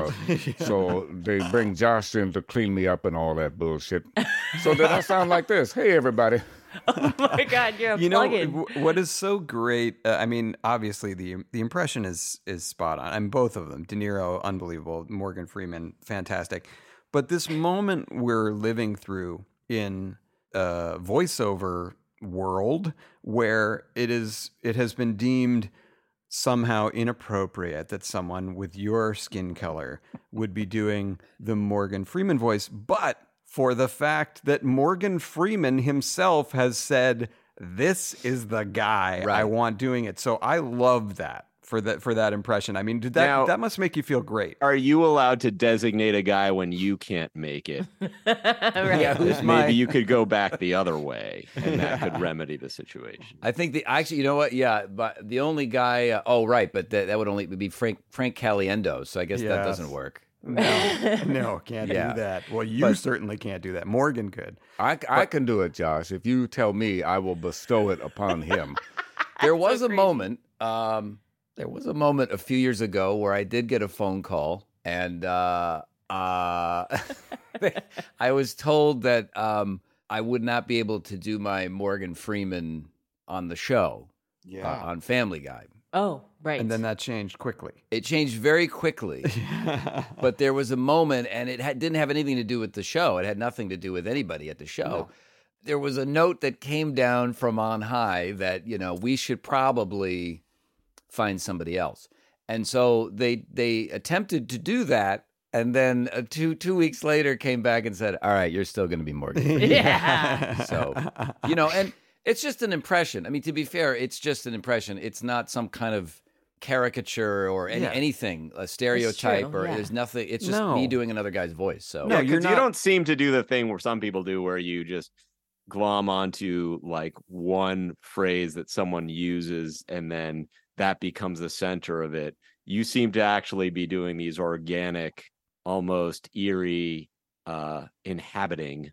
So they bring Josh in to clean me up and all that bullshit. So then I sound like this. Hey, everybody. Oh my God, you're a plug-in. What is so great? I mean, obviously the impression is spot on. I mean, both of them. De Niro, unbelievable. Morgan Freeman, fantastic. But this moment we're living through in voiceover world where it has been deemed somehow inappropriate that someone with your skin color would be doing the Morgan Freeman voice, but for the fact that Morgan Freeman himself has said, this is the guy I want doing it. So I love that for that impression. I mean, that must make you feel great. Are you allowed to designate a guy when you can't make it? Right. Yeah, maybe you could go back the other way, and that could remedy the situation. I think actually, you know what? Yeah, but the only guy. But that would only be Frank Caliendo. So I guess that doesn't work. No, can't do that. Well, you certainly can't do that. Morgan could. I can do it, Josh. If you tell me, I will bestow it upon him. There was a moment. There was a moment a few years ago where I did get a phone call, and I was told that I would not be able to do my Morgan Freeman on the show, on Family Guy. Oh, right. And then that changed quickly. It changed very quickly. But there was a moment, and it didn't have anything to do with the show. It had nothing to do with anybody at the show. No. There was a note that came down from on high that, we should probably find somebody else. And so they attempted to do that, and then 2 weeks later came back and said, all right, you're still going to be Morgan. Yeah. So, and it's just an impression. I mean, to be fair, it's just an impression. It's not some kind of caricature or anything, a stereotype, or there's nothing. It's just me doing another guy's voice. So no, you don't seem to do the thing where some people do, where you just glom onto like one phrase that someone uses, and then that becomes the center of it. You seem to actually be doing these organic, almost eerie inhabiting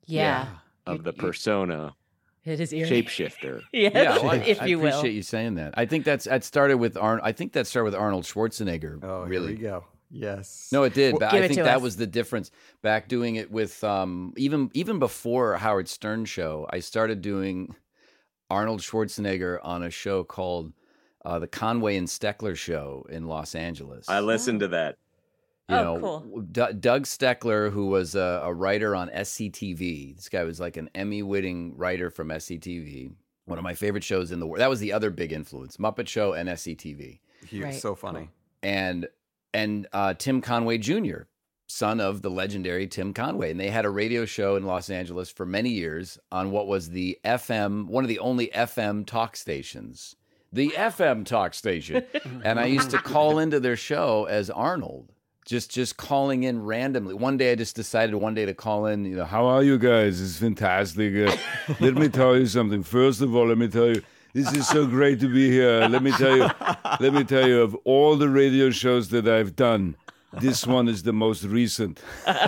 of the persona. It is eerie. Shapeshifter. If you will. I appreciate you saying that. I think that started with Arnold Schwarzenegger. Oh, really? Here we go. Yes. No, it did. But I think that us. was the difference. Back doing it with even before Howard Stern show, I started doing Arnold Schwarzenegger on a show called the Conway and Steckler Show in Los Angeles. I listened to that. Cool. Doug Steckler, who was a writer on SCTV. This guy was like an Emmy-winning writer from SCTV. One of my favorite shows in the world. That was the other big influence, Muppet Show and SCTV. He was so funny. And Tim Conway Jr. son of the legendary Tim Conway. And they had a radio show in Los Angeles for many years on what was the FM, one of the only FM talk stations, the FM talk station. And I used to call into their show as Arnold, just calling in randomly. One day I just decided to call in, you know, how are you guys? It's fantastic. Let me tell you something. First of all, let me tell you, this is so great to be here. Let me tell you, of all the radio shows that I've done, this one is the most recent.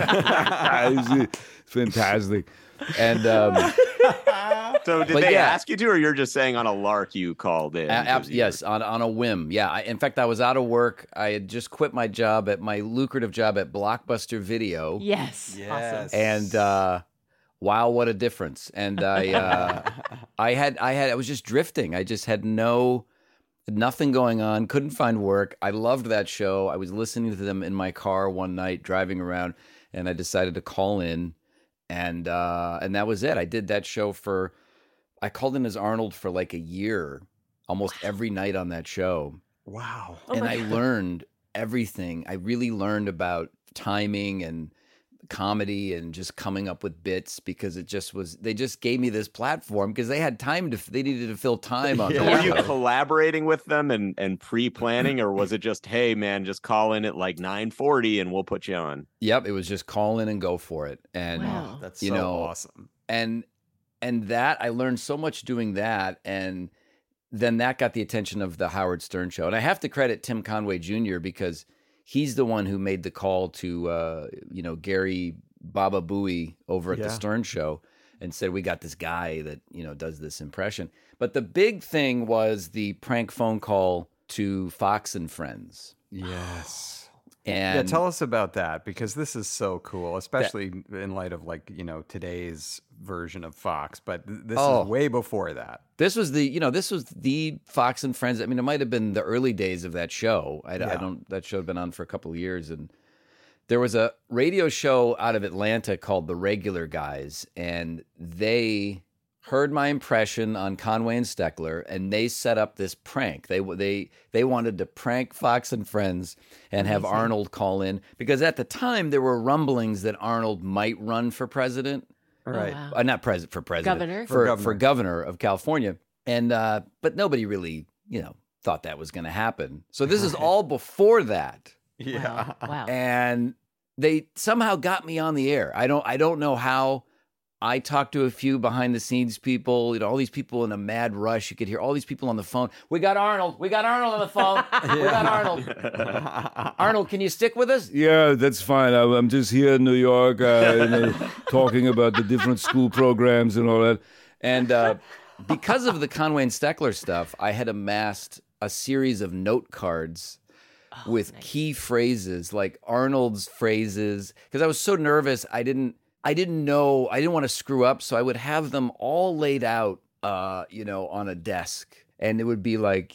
It's fantastic. And so did they ask you to, or you're just saying on a lark you called in? Yes, on a whim. Yeah. In fact, I was out of work. I had just quit my lucrative job at Blockbuster Video. Yes. Awesome. And wow, what a difference. And I was just drifting. I just had nothing going on, couldn't find work. I loved that show. I was listening to them in my car one night driving around, and I decided to call in, and that was it. I did that show I called in as Arnold for like a year, almost every night on that show. Wow. And I learned everything. I really learned about timing and comedy and just coming up with bits, because they just gave me this platform because they had they needed to fill time on Were you collaborating with them and pre-planning, or was it just, hey man, just call in at like 9:40 and we'll put you on? Yep, it was just call in and go for it. And wow. That's so awesome. And that I learned so much doing that, and then that got the attention of the Howard Stern show. And I have to credit Tim Conway Jr. because he's the one who made the call to, Gary Baba Booey over at the Stern show and said, we got this guy that, does this impression. But the big thing was the prank phone call to Fox and Friends. Yes. And tell us about that, because this is so cool, especially in light of today's version of Fox. But this is way before that. This was the Fox and Friends. I mean, it might have been the early days of that show. That show had been on for a couple of years, and there was a radio show out of Atlanta called The Regular Guys, and they heard my impression on Conway and Steckler, and they set up this prank. They wanted to prank Fox and Friends and have Arnold call in, because at the time there were rumblings that Arnold might run for president. Right. Oh, wow. Not for president. Governor. For governor of California. And but nobody really, thought that was going to happen. So this is all before that. Yeah. Wow. And they somehow got me on the air. I don't know how. I talked to a few behind the scenes people, all these people in a mad rush. You could hear all these people on the phone. We got Arnold on the phone. We got Arnold. Arnold, can you stick with us? Yeah, that's fine. I'm just here in New York, talking about the different school programs and all that. And because of the Conway and Steckler stuff, I had amassed a series of note cards with key phrases, like Arnold's phrases, because I was so nervous. I didn't want to screw up, so I would have them all laid out, on a desk. And it would be like,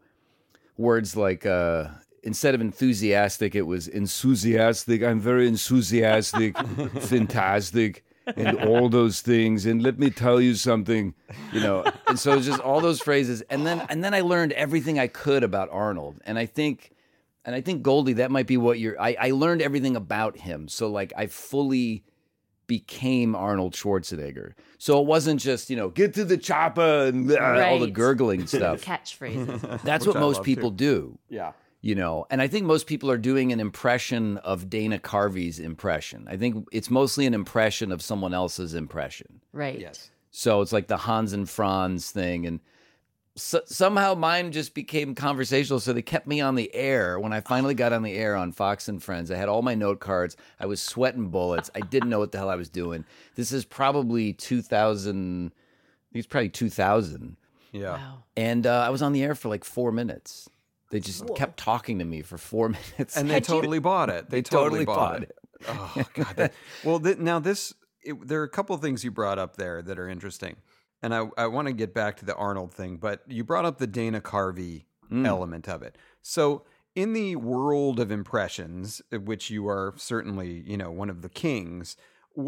words like, instead of enthusiastic, it was enthusiastic. I'm very enthusiastic, fantastic, and all those things. And let me tell you something, And so it was just all those phrases. And then I learned everything I could about Arnold. And I think Goldie, that might be what I learned everything about him. So I fully became Arnold Schwarzenegger. So it wasn't just, get to the chopper and all the gurgling stuff. Catchphrases. That's what most people do. Yeah. And I think most people are doing an impression of Dana Carvey's impression. I think it's mostly an impression of someone else's impression. Right. Yes. So it's like the Hans and Franz thing. And somehow mine just became conversational, so they kept me on the air. When I finally got on the air on Fox and Friends, I had all my note cards. I was sweating bullets. I didn't know what the hell I was doing. This is probably 2000. I think it's probably 2000. Yeah. Wow. And I was on the air for like 4 minutes. They just kept talking to me for 4 minutes. And they totally bought it. They totally bought it. Oh, God. There are a couple of things you brought up there that are interesting. And I want to get back to the Arnold thing, but you brought up the Dana Carvey element of it. So in the world of impressions, which you are certainly, one of the kings,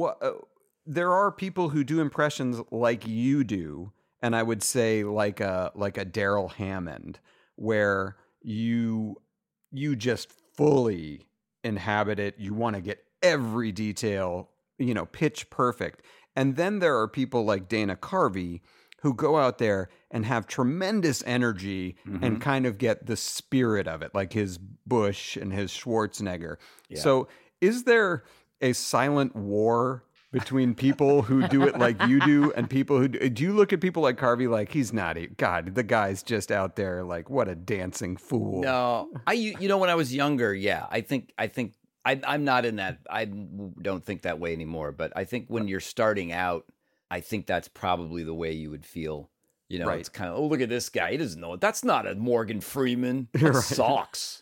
there are people who do impressions like you do, and I would say like a Daryl Hammond, where you just fully inhabit it. You want to get every detail, pitch perfect. And then there are people like Dana Carvey who go out there and have tremendous energy and kind of get the spirit of it, like his Bush and his Schwarzenegger. Yeah. So is there a silent war between people who do it like you do and people who do you look at people like Carvey like he's not God, the guy's just out there like what a dancing fool? No, when I was younger, yeah, I think I'm not in that. I don't think that way anymore. But I think when you're starting out, I think that's probably the way you would feel. Right. It's kind of, look at this guy. He doesn't know it. That's not a Morgan Freeman. That sucks.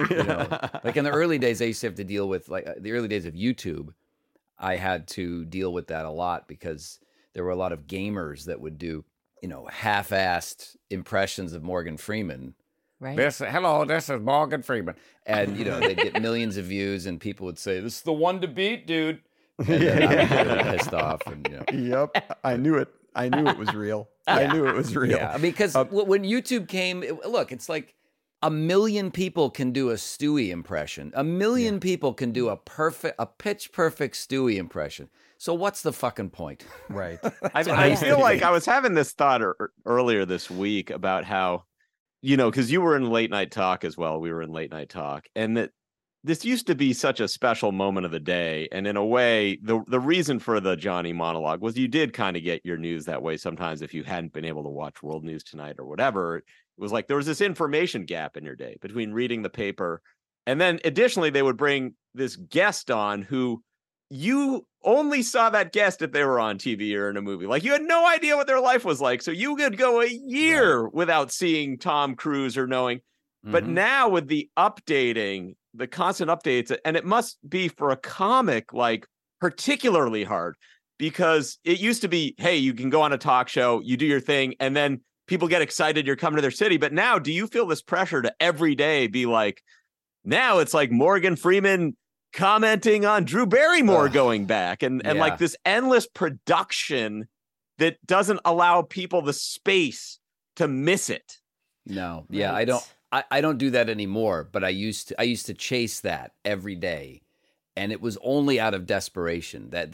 Like in the early days, I used to have to deal with the early days of YouTube. I had to deal with that a lot because there were a lot of gamers that would do, half-assed impressions of Morgan Freeman. Right. Hello, this is Morgan Freeman. And, they'd get millions of views and people would say, this is the one to beat, dude. And then I'd pissed off. And, Yep. I knew it. I knew it was real. I knew it was real. Yeah, because when YouTube came, it's like 1 million people can do a Stewie impression. 1 million people can do a pitch perfect Stewie impression. So what's the fucking point? Right. I feel like I was having this thought earlier this week about how, because you were in Late Night Talk as well. We were in Late Night Talk, and that this used to be such a special moment of the day. And in a way, the reason for the Johnny monologue was you did kind of get your news that way sometimes if you hadn't been able to watch World News Tonight or whatever. It was like there was this information gap in your day between reading the paper. And then additionally, they would bring this guest on who you only saw that guest if they were on TV or in a movie. Like you had no idea what their life was like. So you could go a year without seeing Tom Cruise or knowing. But now with the updating, the constant updates, and it must be for a comic like particularly hard because it used to be, hey, you can go on a talk show, you do your thing, and then people get excited you're coming to their city. But now do you feel this pressure to every day be like, now it's like Morgan Freeman commenting on Drew Barrymore going back and like this endless production that doesn't allow people the space to miss it? No. Yeah, right. I don't do that anymore, but I used to chase that every day, and it was only out of desperation that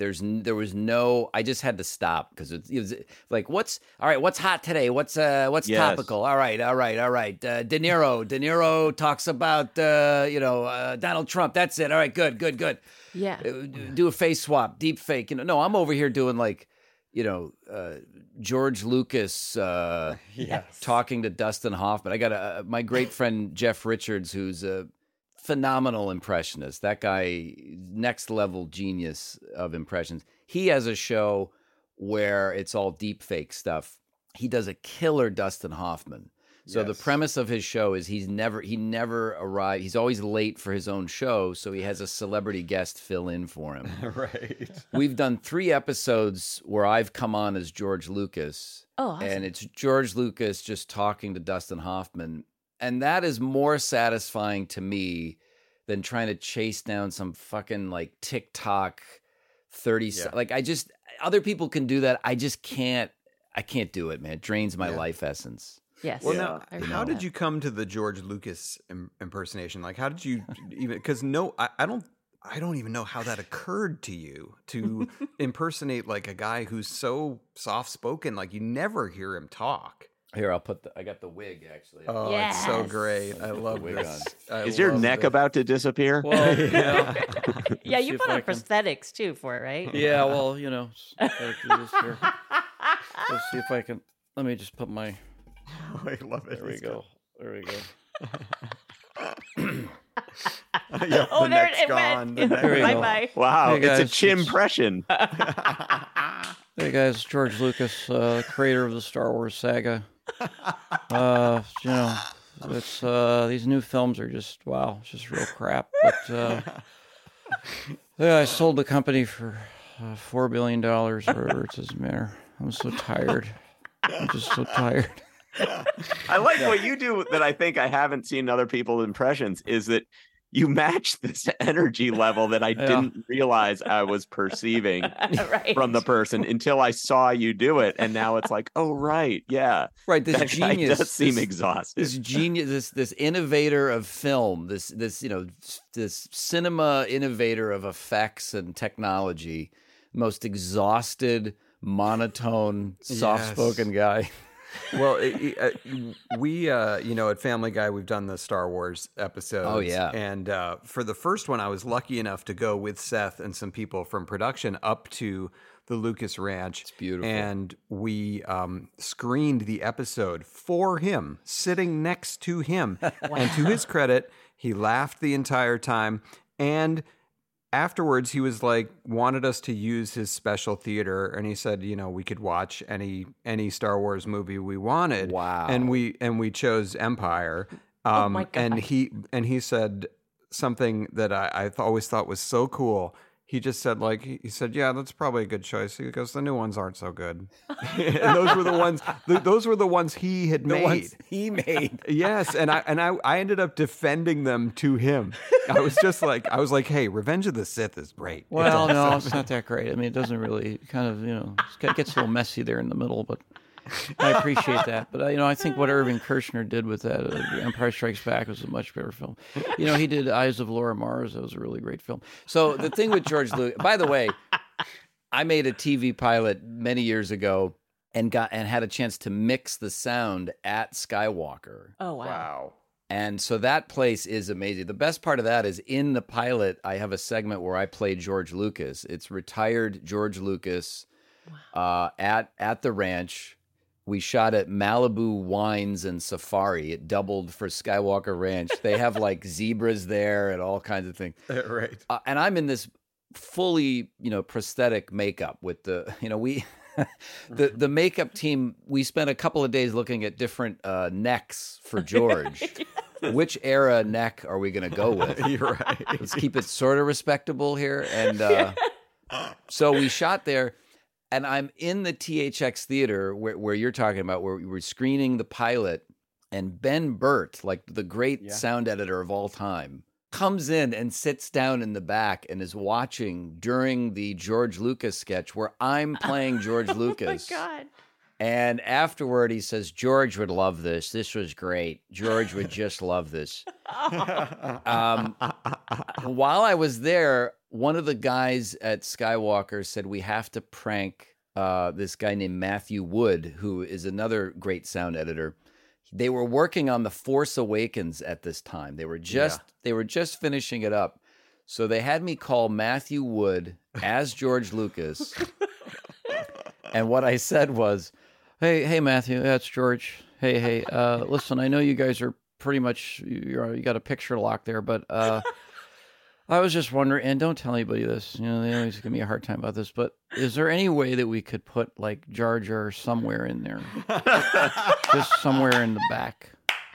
I just had to stop because it was like, what's hot today? What's topical? All right. De Niro talks about Donald Trump. That's it. All right, good. Yeah. Do a face swap, deep fake. No, I'm over here doing like, George Lucas talking to Dustin Hoffman. I got my great friend Jeff Richards, who's a phenomenal impressionist. That guy, next level genius of impressions. He has a show where it's all deep fake stuff. He does a killer Dustin Hoffman. So the premise of his show is he never arrives. He's always late for his own show, so he has a celebrity guest fill in for him. Right. We've done 3 episodes where I've come on as George Lucas. Oh, awesome. And it's George Lucas just talking to Dustin Hoffman. And that is more satisfying to me than trying to chase down some fucking like TikTok 30. Like other people can do that. I just can't. I can't do it, man. It drains my life essence. Yes. Well, now, how did you come to the George Lucas impersonation? Like, how did you even? Because I don't even know how that occurred to you to impersonate like a guy who's so soft spoken. Like you never hear him talk. Here, I got the wig actually. Oh, It's so great. I love this. Is your neck about to disappear? Well, yeah, you put on prosthetics too for it, right? Yeah, well, gotta do this here. Let's see if I can. Let me just put my. Oh, I love it. There we go. Oh, there it went. Bye-bye. Wow, hey guys, it's a chimpression. Hey guys, George Lucas, creator of the Star Wars saga. It's these new films are just it's just real crap. But I sold the company for $4 billion, or it doesn't matter. I'm so tired. I'm just so tired. I like what you do that I think I haven't seen other people's impressions is that you match this energy level that I didn't realize I was perceiving from the person until I saw you do it. And now it's like, oh, right. Yeah. Right. This that genius does seem exhausted. This genius, this innovator of film, this cinema innovator of effects and technology, most exhausted, monotone, soft-spoken guy. Well, we, at Family Guy, we've done the Star Wars episodes. Oh, yeah. And for the first one, I was lucky enough to go with Seth and some people from production up to the Lucas Ranch. It's beautiful. And we screened the episode for him, sitting next to him. Wow. And to his credit, he laughed the entire time. And afterwards, he was like, wanted us to use his special theater, and he said, we could watch any Star Wars movie we wanted. Wow! And we chose Empire. Oh my God. And he said something that I always thought was so cool. He just said, he said, yeah, that's probably a good choice. He goes, the new ones aren't so good. And those were the ones he had made. Ones he made. Yes, and I ended up defending them to him. I was like, hey, Revenge of the Sith is great. Well, no, it's not that great. I mean, it doesn't really kind of, it gets a little messy there in the middle, but I appreciate that. But, I think what Irving Kershner did with that, Empire Strikes Back, was a much better film. He did Eyes of Laura Mars. That was a really great film. So the thing with George Lucas, by the way, I made a TV pilot many years ago and had a chance to mix the sound at Skywalker. Oh, wow. And so that place is amazing. The best part of that is in the pilot, I have a segment where I play George Lucas. It's retired George Lucas at the ranch. We shot at Malibu Wines and Safari. It doubled for Skywalker Ranch. They have zebras there and all kinds of things. Right. And I'm in this fully, prosthetic makeup with the, the makeup team. We spent a couple of days looking at different necks for George. Which era neck are we going to go with? You're right. Let's keep it sort of respectable here. And so we shot there. And I'm in the THX theater where you're talking about, where we were screening the pilot, and Ben Burt, the great sound editor of all time, comes in and sits down in the back and is watching during the George Lucas sketch where I'm playing George Lucas. Oh, my God. And afterward, he says, George would love this. This was great. George would just love this. While I was there, one of the guys at Skywalker said, we have to prank this guy named Matthew Wood, who is another great sound editor. They were working on The Force Awakens at this time. They were just finishing it up. So they had me call Matthew Wood as George Lucas. And what I said was, Hey, Matthew, that's George. Hey, listen, I know you guys are pretty much, you got a picture lock there, but I was just wondering, and don't tell anybody this, they always give me a hard time about this, but is there any way that we could put Jar Jar somewhere in there? Just somewhere in the back.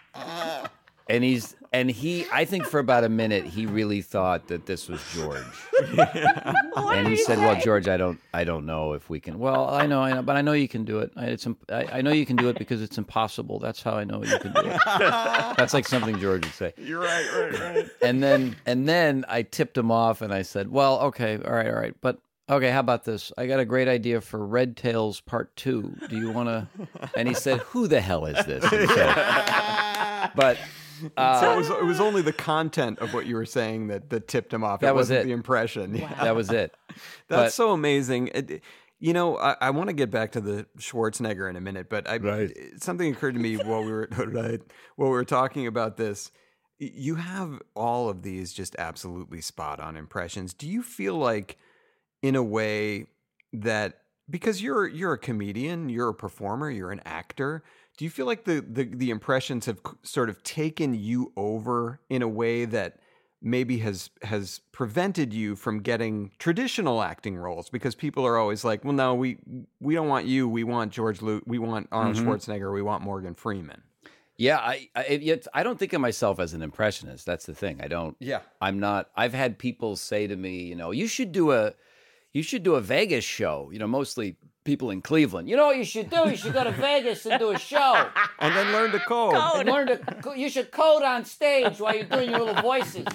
And he, I think for about a minute, he really thought that this was George. And he said, well, George, I don't know if we can. Well, I know, but I know you can do it. I know you can do it because it's impossible. That's how I know you can do it. That's something George would say. You're right. And then I tipped him off and I said, well, okay, all right. But okay, how about this? I got a great idea for Red Tails Part 2. Do you want to? And he said, who the hell is this? But so it was only the content of what you were saying that tipped him off. That was wasn't the impression. Wow. Yeah. That was it. That's so amazing. I want to get back to the Schwarzenegger in a minute, but something occurred to me while we were talking about this. You have all of these just absolutely spot on impressions. Do you feel like, in a way, that because you're a comedian, you're a performer, you're an actor, do you feel like the impressions have sort of taken you over in a way that maybe has prevented you from getting traditional acting roles? Because people are always like, well, no, we don't want you. We want George Lucas. We want Arnold Schwarzenegger. We want Morgan Freeman. Yeah, I don't think of myself as an impressionist. That's the thing. I don't. Yeah, I'm not. I've had people say to me, you should do a you should do a Vegas show. Mostly people in Cleveland. You know what you should do? You should go to Vegas and do a show. And then learn to code. You should code on stage while you're doing your little voices.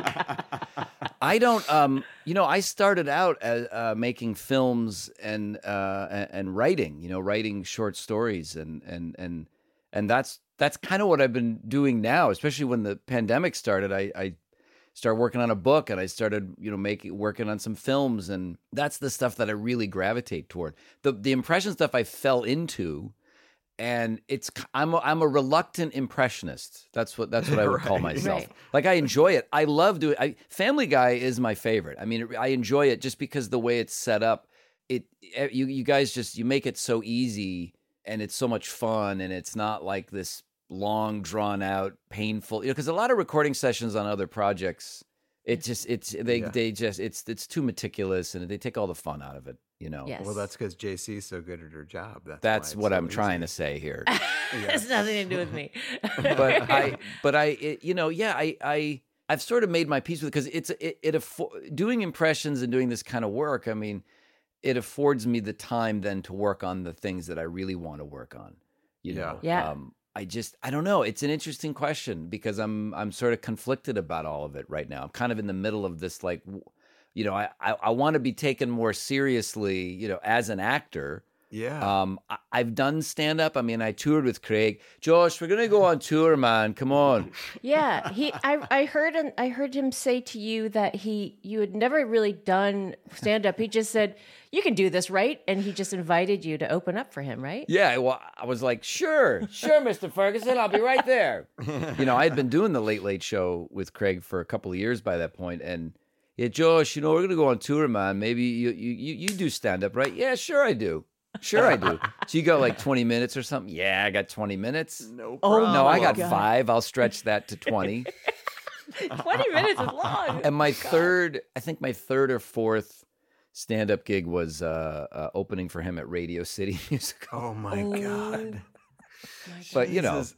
I don't. I started out as making films and writing. Writing short stories, and that's kind of what I've been doing now. Especially when the pandemic started, I started working on a book, and I started working on some films, and that's the stuff that I really gravitate toward. The impression stuff I fell into. And I'm a reluctant impressionist. That's what I would call myself. Right. Like, I enjoy it. I love doing. Family Guy is my favorite. I mean, I enjoy it just because the way it's set up. You guys you make it so easy, and it's so much fun, and it's not like this long, drawn out, painful. Because a lot of recording sessions on other projects, it's too meticulous, and they take all the fun out of it. Yes. Well, that's because JC's so good at her job. That's what I'm trying to say here. It has nothing to do with me. I've sort of made my peace with it because doing impressions and doing this kind of work. I mean, it affords me the time then to work on the things that I really want to work on. Yeah. I don't know. It's an interesting question because I'm sort of conflicted about all of it right now. I'm kind of in the middle of this, like, I want to be taken more seriously, as an actor. Yeah. I've done stand-up. I mean, I toured with Craig. Josh, we're going to go on tour, man. Come on. Yeah. I heard him say to you that you had never really done stand-up. He just said, you can do this, right? And he just invited you to open up for him, right? Yeah. Well, I was like, sure, Mr. Ferguson. I'll be right there. I had been doing the Late Late Show with Craig for a couple of years by that point, and yeah, Josh, we're going to go on tour, man. Maybe you do stand-up, right? Yeah, sure I do. So you got like 20 minutes or something? Yeah, I got 20 minutes. No problem. No, I got 5. I'll stretch that to 20. 20 minutes is long. And my third or fourth stand-up gig was opening for him at Radio City Music. Oh, my God. But,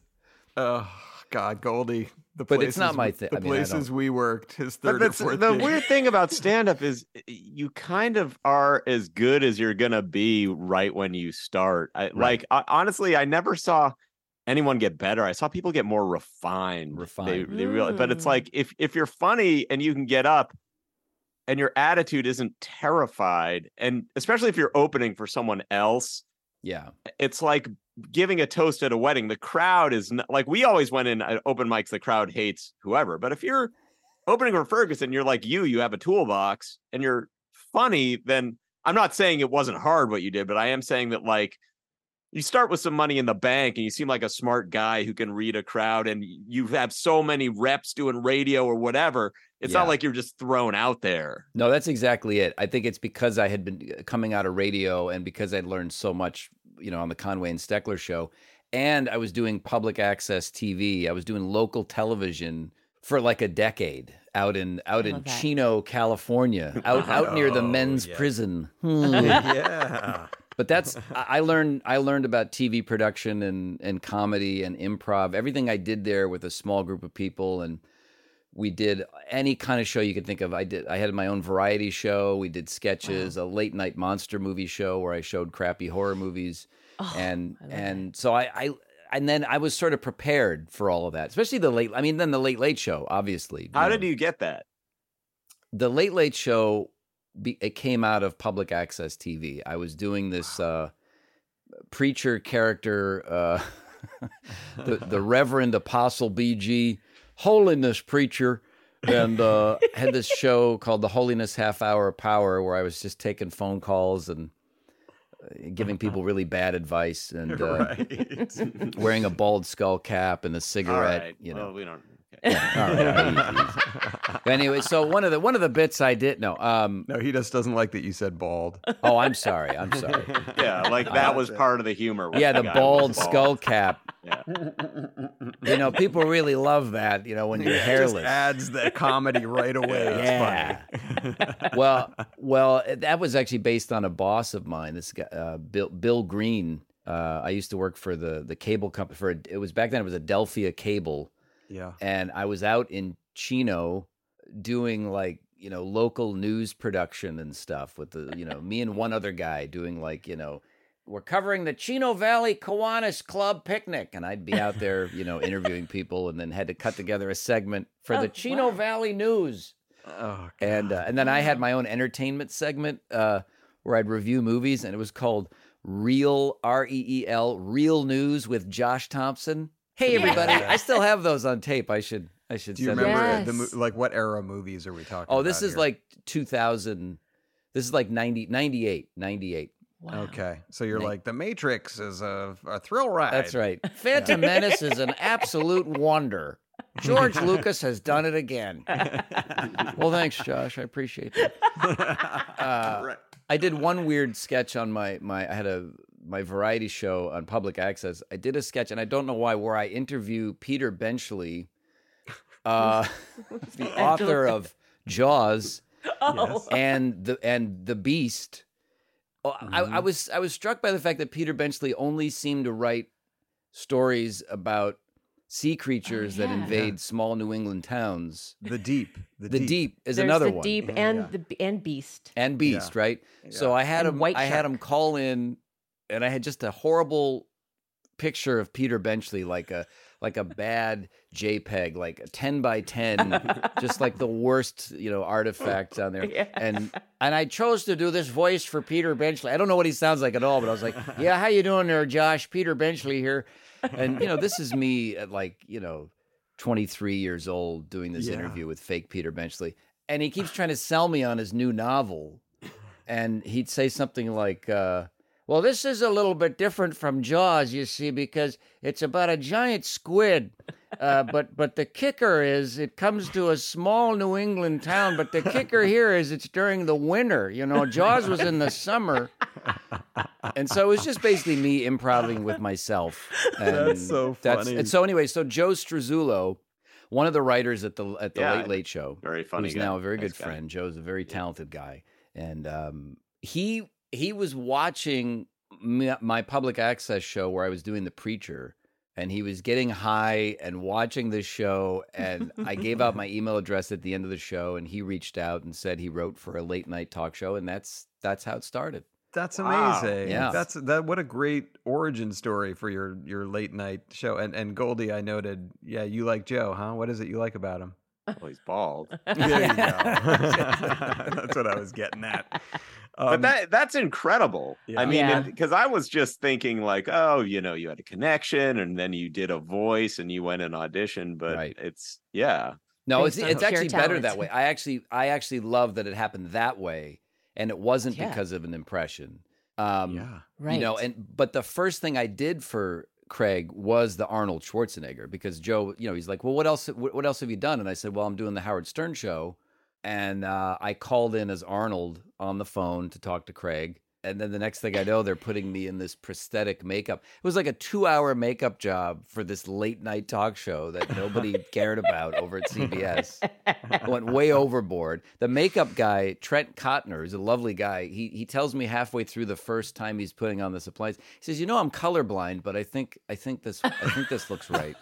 God, Goldie. But it's not my thing. The places we worked, his third or fourth The gig. weird thing about stand-up is you kind of are as good as you're going to be right when you start. Honestly, I never saw anyone get better. I saw people get more refined. They realize, but it's like if you're funny and you can get up and your attitude isn't terrified, and especially if you're opening for someone else, it's like giving a toast at a wedding. The crowd is not, like, we always went in at open mics, the crowd hates whoever. But if you're opening for Ferguson, you're like you have a toolbox and you're funny, then I'm not saying it wasn't hard what you did, but I am saying that, like, you start with some money in the bank and you seem like a smart guy who can read a crowd, and you have so many reps doing radio or whatever. It's not like you're just thrown out there. No, that's exactly it. I think it's because I had been coming out of radio and because I'd learned so much, on the Conway and Steckler show, and I was doing public access TV. I was doing local television for like a decade out in Chino, California, out near the men's prison. Yeah. But I learned about TV production and comedy and improv, everything I did there with a small group of people, and we did any kind of show you could think of. I had my own variety show. We did sketches, a late night monster movie show where I showed crappy horror movies. And so then I was sort of prepared for all of that, especially the Late Late Show, obviously. How did you get that? The Late Late Show, it came out of public access TV. I was doing this preacher character, the Reverend Apostle BG, holiness preacher, and had this show called the Holiness Half Hour of Power, where I was just taking phone calls and giving people really bad advice, and wearing a bald skull cap and a cigarette. Well, we don't. Anyway, so one of the bits I did no, he just doesn't like that you said bald. Oh, I'm sorry. Yeah, like that was part of the humor. Yeah, the bald skull cap. Yeah. People really love that. When you're hairless, just adds the comedy right away. Yeah. It's funny. well, that was actually based on a boss of mine. This guy, Bill Green. I used to work for the cable company. It was back then. It was Adelphia Cable. Yeah. And I was out in Chino doing, like, local news production and stuff with me and one other guy doing we're covering the Chino Valley Kiwanis Club picnic. And I'd be out there, interviewing people, and then had to cut together a segment for the Chino Valley News. Oh, God. And then I had my own entertainment segment where I'd review movies, and it was called Real, REEL, Real News with Josh Thompson. Hey, everybody. I still have those on tape. I should Do you send remember them. what era movies are we talking about? Oh, this is here? like 2000. This is like 98. Wow. Okay. So you're like, The Matrix is a thrill ride. That's right. Phantom Menace is an absolute wonder. George Lucas has done it again. Well, thanks, Josh. I appreciate that. I did one weird sketch on my variety show on Public Access. I did a sketch, and I don't know why, where I interview Peter Benchley, the author of Jaws and the Beast. I was struck by the fact that Peter Benchley only seemed to write stories about sea creatures that invade small New England towns. The Deep. The Deep is There's another the one. Deep and Beast. And Beast, right? Yeah. So I had And him call in, and I had just a horrible picture of Peter Benchley, like a bad JPEG, like a 10 by 10, just like the worst, artifact on there. Yeah. And I chose to do this voice for Peter Benchley. I don't know what he sounds like at all, but I was like, yeah, how you doing there, Josh? Peter Benchley here. And, this is me at 23 years old doing this interview with fake Peter Benchley. And he keeps trying to sell me on his new novel. And he'd say something like, well, this is a little bit different from Jaws, you see, because it's about a giant squid. But the kicker is it comes to a small New England town. But the kicker here is it's during the winter. Jaws was in the summer. And so it was just basically me improvising with myself. And that's so funny. And so anyway, Joe Struzzulo, one of the writers at the Late Late Show, very funny who's guy. now a very Nice good guy. friend. Joe's a very talented guy. And he was watching my Public Access show where I was doing The Preacher, and he was getting high and watching this show, and I gave out my email address at the end of the show, and he reached out and said he wrote for a late night talk show, and that's how it started. That's Wow. amazing. Yeah. What a great origin story for your late night show. And Goldie, I noted, you like Joe, huh? What is it you like about him? Well, he's bald. There you go. That's what I was getting at. But that's incredible. Yeah. I mean, Yeah. because I was just thinking like, oh, you had a connection, and then you did a voice, and you went and auditioned. But Right. it's No, Based it's on actually pure better talent. that way. I actually love that it happened that way, and it wasn't Yeah. because of an impression. Right. But the first thing I did for Craig was the Arnold Schwarzenegger, because Joe, he's like, well, what else have you done? And I said, well, I'm doing the Howard Stern show. And I called in as Arnold on the phone to talk to Craig. And then the next thing I know, they're putting me in this prosthetic makeup. It was like a 2-hour makeup job for this late night talk show that nobody cared about over at CBS. I went way overboard. The makeup guy, Trent Kotner, is a lovely guy. He tells me halfway through the first time he's putting on this appliance, he says, I'm colorblind, but I think this looks right.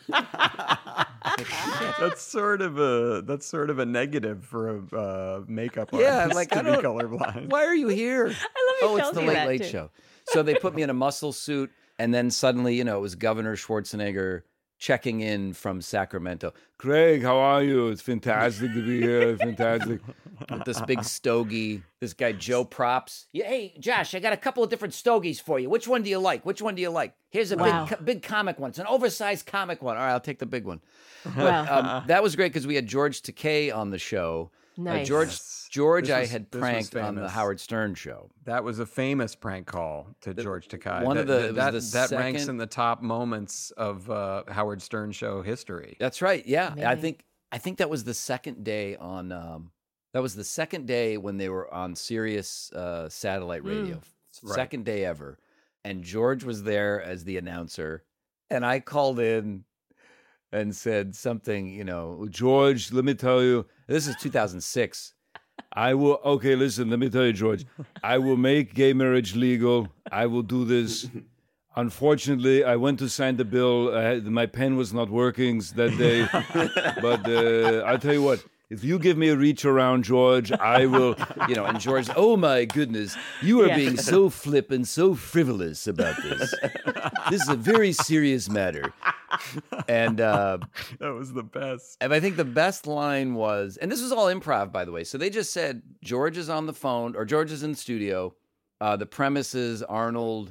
That's sort of a negative for a makeup Yeah, artist like, to I be don't- colorblind. Why are you here? I love he Oh, it's tells the you Late that, Late too. Show. So they put me in a muscle suit, and then suddenly, it was Governor Schwarzenegger checking in from Sacramento. Craig, how are you? It's fantastic to be here. Fantastic. With this big stogie, this guy Joe Props. Yeah, hey, Josh, I got a couple of different stogies for you. Which one do you like? Here's a Wow. big comic one. It's an oversized comic one. All right, I'll take the big one. Wow. That was great because we had George Takei on the show. Nice. George, This I was- had this was pranked on the famous. Howard Stern show. That was a famous prank call to George Takei. one of the- it was the that ranks second- in the top moments of Howard Stern show history. That's right. Yeah, Amazing. I think that was the second day on. That was the second day when they were on Sirius satellite radio. Right. Second day ever, and George was there as the announcer, and I called in and said something. George, let me tell you. This is 2006. Okay, listen, let me tell you, George. I will make gay marriage legal. I will do this. Unfortunately, I went to sign the bill. My pen was not working that day. But I'll tell you what. if you give me a reach around, George, I will, and George, oh my goodness, you are being so flippant, so frivolous about this. This is a very serious matter. And that was the best. And I think the best line was, and this was all improv, by the way. So they just said, George is on the phone, or George is in the studio. The premise is Arnold,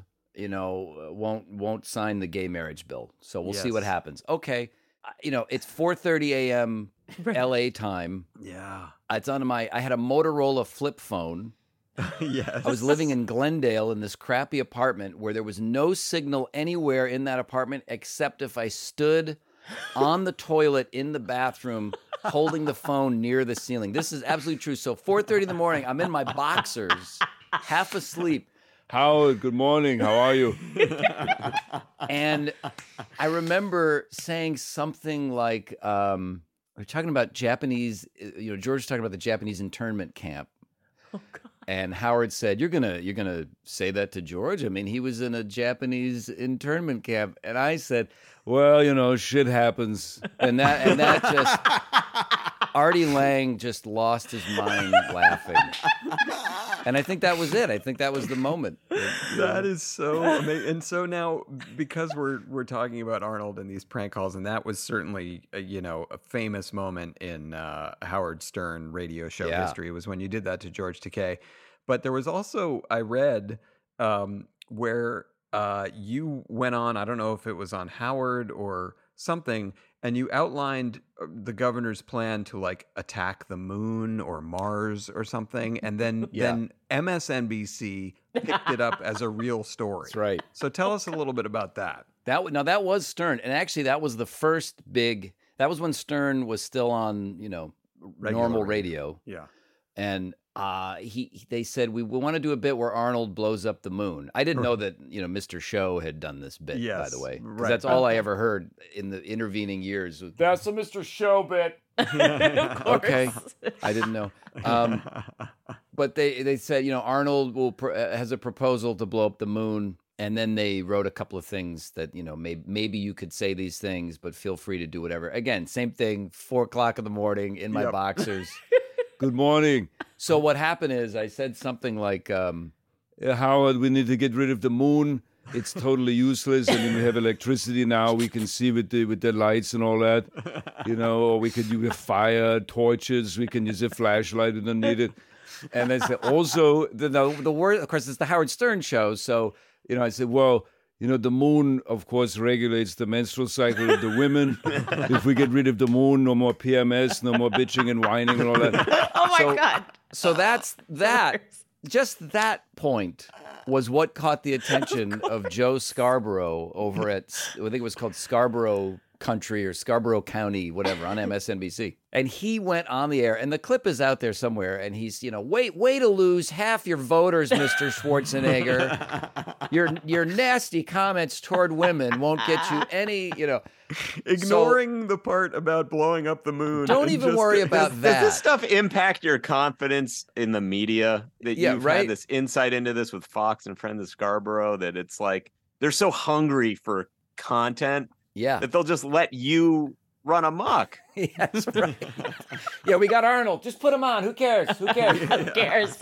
won't sign the gay marriage bill. So we'll see what happens. Okay. It's 4:30 a.m. LA time. Yeah. I had a Motorola flip phone. Yes. I was living in Glendale in this crappy apartment where there was no signal anywhere in that apartment except if I stood on the toilet in the bathroom holding the phone near the ceiling. This is absolutely true. So 4:30 in the morning, I'm in my boxers, half asleep. Howard, good morning. How are you? And I remember saying something like, we're talking about Japanese, George was talking about the Japanese internment camp. Oh, God. And Howard said, "You're gonna say that to George? I mean, he was in a Japanese internment camp." And I said, "Well, shit happens." And that just Artie Lang just lost his mind laughing. And I think that was it. I think that was the moment. That is so amazing. And so now, because we're talking about Arnold and these prank calls, and that was certainly a famous moment in Howard Stern radio show history, was when you did that to George Takei. But there was also, I read, where you went on, I don't know if it was on Howard or something, and you outlined the governor's plan to attack the moon or Mars or something, and then MSNBC picked it up as a real story. That's right. So tell us a little bit about that. That was Stern, and actually that was the first big. That was when Stern was still on normal radio. Yeah, and they said we want to do a bit where Arnold blows up the moon. I didn't know that Mr. Show had done this bit, by the way. Right. That's all I ever heard in the intervening years. That's a Mr. Show bit. Of course. Okay, I didn't know. But they said Arnold has a proposal to blow up the moon, and then they wrote a couple of things that maybe you could say these things, but feel free to do whatever. Again, same thing. 4:00 in the morning in my boxers. Good morning. So what happened is I said something like, Howard, we need to get rid of the moon. It's totally useless. I mean, we have electricity now. We can see with the lights and all that. Or we could use fire, torches. We can use a flashlight. We don't need it. And I said, also, the word, of course, it's the Howard Stern show. So, I said, well, the moon, of course, regulates the menstrual cycle of the women. If we get rid of the moon, no more PMS, no more bitching and whining and all that. Oh, my God. So that's that. Just that point was what caught the attention of Joe Scarborough over at, I think it was called Scarborough Country or Scarborough County, whatever, on MSNBC. And he went on the air, and the clip is out there somewhere, and he's, way to lose half your voters, Mr. Schwarzenegger. Your nasty comments toward women won't get you any, Ignoring the part about blowing up the moon. Don't even worry about that. Does this stuff impact your confidence in the media? That you've had this insight into this with Fox and Friends of Scarborough, that it's like they're so hungry for content that they'll just let you run amok. Yes, right. Yeah, we got Arnold. Just put him on. Who cares? Who cares? Who cares?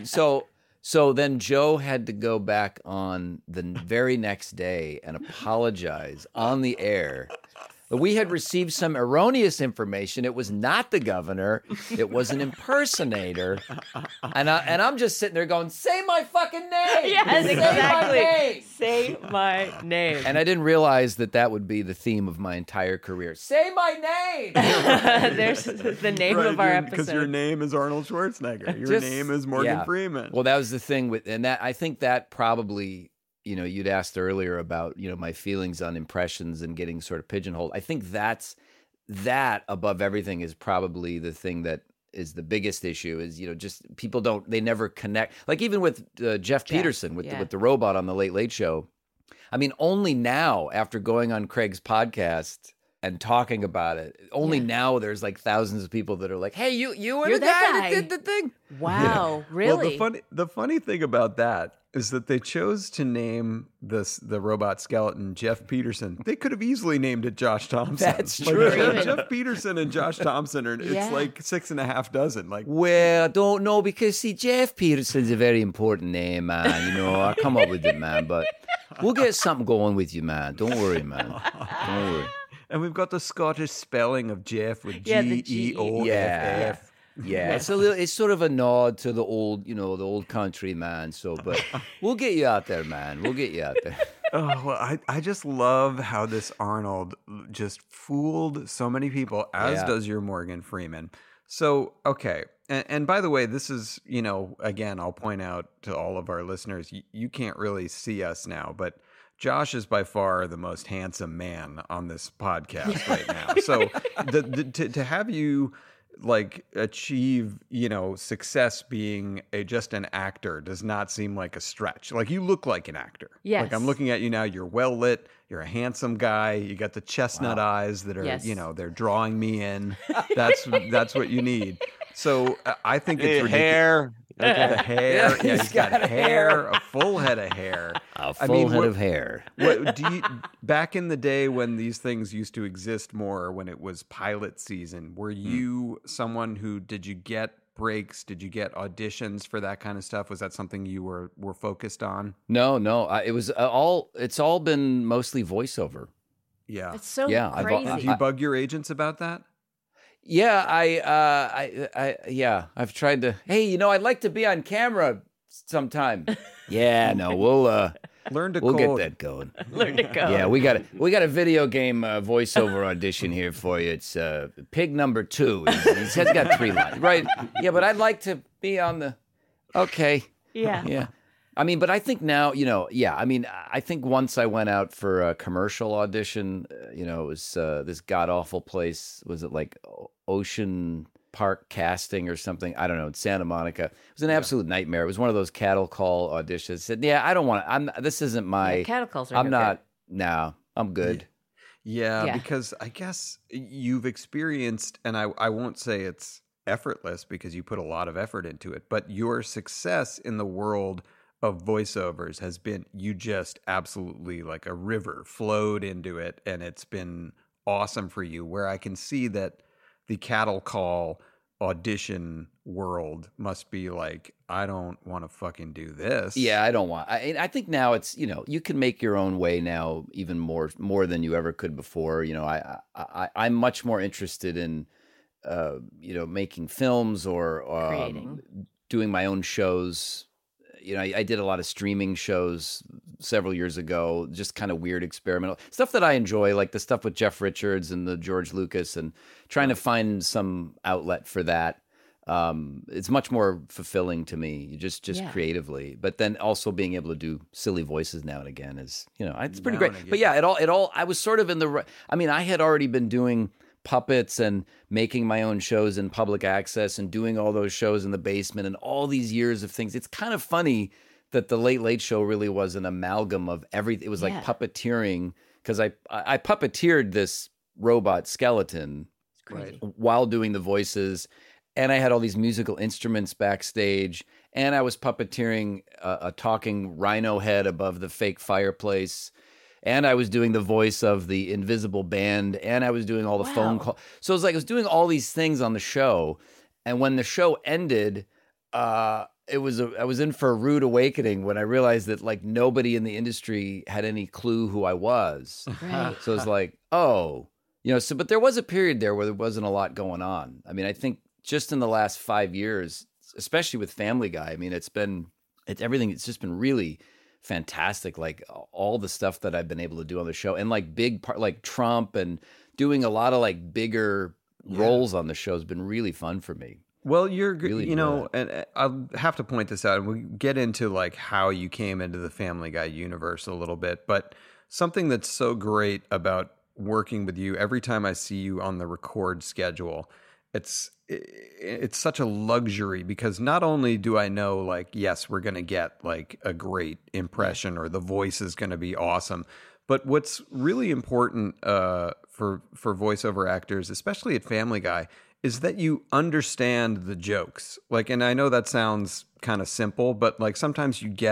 So then Joe had to go back on the very next day and apologize on the air. We had received some erroneous information. It was not the governor. It was an impersonator. And I'm just sitting there going, say my fucking name. Yes, say exactly. My name. Say my name. And I didn't realize that would be the theme of my entire career. Say my name. There's the name of our episode. Because your name is Arnold Schwarzenegger. Your name is Morgan Freeman. Well, that was the thing I think that probably... you'd asked earlier about, my feelings on impressions and getting sort of pigeonholed. I think that above everything is probably the thing that is the biggest issue is, just people they never connect. Like even with Jeff Peterson with the robot on the Late Late Show. I mean, only now after going on Craig's podcast and talking about it, only now there's like thousands of people that are like, hey, you were the guy that did the thing. Wow, really? Well, the funny thing about that is that they chose to name the robot skeleton Jeff Peterson. They could have easily named it Josh Thompson. That's true. Jeff Peterson and Josh Thompson are it's like 6.5 dozen. Like, well, I don't know, because see, Jeff Peterson's a very important name, man. You know, I come up with it, man. But we'll get something going with you, man. Don't worry, man. Don't worry. And we've got the Scottish spelling of Jeff with Geoff. Yeah, it's sort of a nod to the old country, man. So, but we'll get you out there, man. We'll get you out there. Oh, well, I just love how this Arnold just fooled so many people, as does your Morgan Freeman. So, okay. And by the way, this is, again, I'll point out to all of our listeners, you can't really see us now, but Josh is by far the most handsome man on this podcast right now. So to have you like achieve, success being just an actor does not seem like a stretch. Like, you look like an actor. Yes. Like, I'm looking at you now. You're well lit. You're a handsome guy. You got the chestnut eyes that are, they're drawing me in. That's what you need. So I think it's ridiculous. Hair. The hair. Yeah, he's got hair, a full head of hair. A full head of hair. What do you, back in the day when these things used to exist more, when it was pilot season, were you someone who, did you get breaks? Did you get auditions for that kind of stuff? Was that something you were focused on? No. It's all been mostly voiceover. Yeah. It's so crazy. Do you bug your agents about that? Yeah, I've tried to. Hey, I'd like to be on camera sometime. Yeah, no, we'll learn to. We'll get that going. Learn to code. Yeah, we got a video game voiceover audition here for you. It's Pig number 2. He's got 3 lines, right? Yeah, but I'd like to be on the. Okay. Yeah. I mean, but I think now, I think once I went out for a commercial audition, it was this god-awful place. Was it like Ocean Park Casting or something? I don't know, in Santa Monica. It was an absolute nightmare. It was one of those cattle call auditions. I said, I don't want to, this isn't my... cattle calls are I'm not, no, I'm good. Yeah, because I guess you've experienced, and I won't say it's effortless because you put a lot of effort into it, but your success in the world of voiceovers has been, you just absolutely, like a river, flowed into it, and it's been awesome for you, where I can see that the cattle call audition world must be like, I don't want to fucking do this. Yeah, I don't want. I think now it's, you can make your own way now even more than you ever could before. I'm much more interested in making films or creating, doing my own shows. I did a lot of streaming shows several years ago, just kind of weird experimental stuff that I enjoy, like the stuff with Jeff Richards and the George Lucas, and trying to find some outlet for that. It's much more fulfilling to me, just creatively. But then also being able to do silly voices now and again is, it's pretty great. But yeah, it all. I was sort of in the. I mean, I had already been doing puppets and making my own shows in public access and doing all those shows in the basement and all these years of things. It's kind of funny that the Late Late Show really was an amalgam of everything. It was like puppeteering, because I puppeteered this robot skeleton while doing the voices, and I had all these musical instruments backstage, and I was puppeteering a talking rhino head above the fake fireplace. And I was doing the voice of the Invisible Band, and I was doing all the phone calls. So it was like I was doing all these things on the show. And when the show ended, I was in for a rude awakening when I realized that like nobody in the industry had any clue who I was. Right. So it was like, but there was a period there where there wasn't a lot going on. I mean, I think just in the last 5 years, especially with Family Guy, I mean, it's just been really fantastic, like all the stuff that I've been able to do on the show, and like big part, like Trump, and doing a lot of like bigger roles on the show has been really fun for me. Well, you're really, and I'll have to point this out, and we'll get into like how you came into the Family Guy universe a little bit, but something that's so great about working with you, every time I see you on the record schedule, it's such a luxury, because not only do I know, like, yes, we're going to get like a great impression or the voice is going to be awesome, but what's really important for voiceover actors, especially at Family Guy, is that you understand the jokes. Like, and I know that sounds kind of simple, but like sometimes you get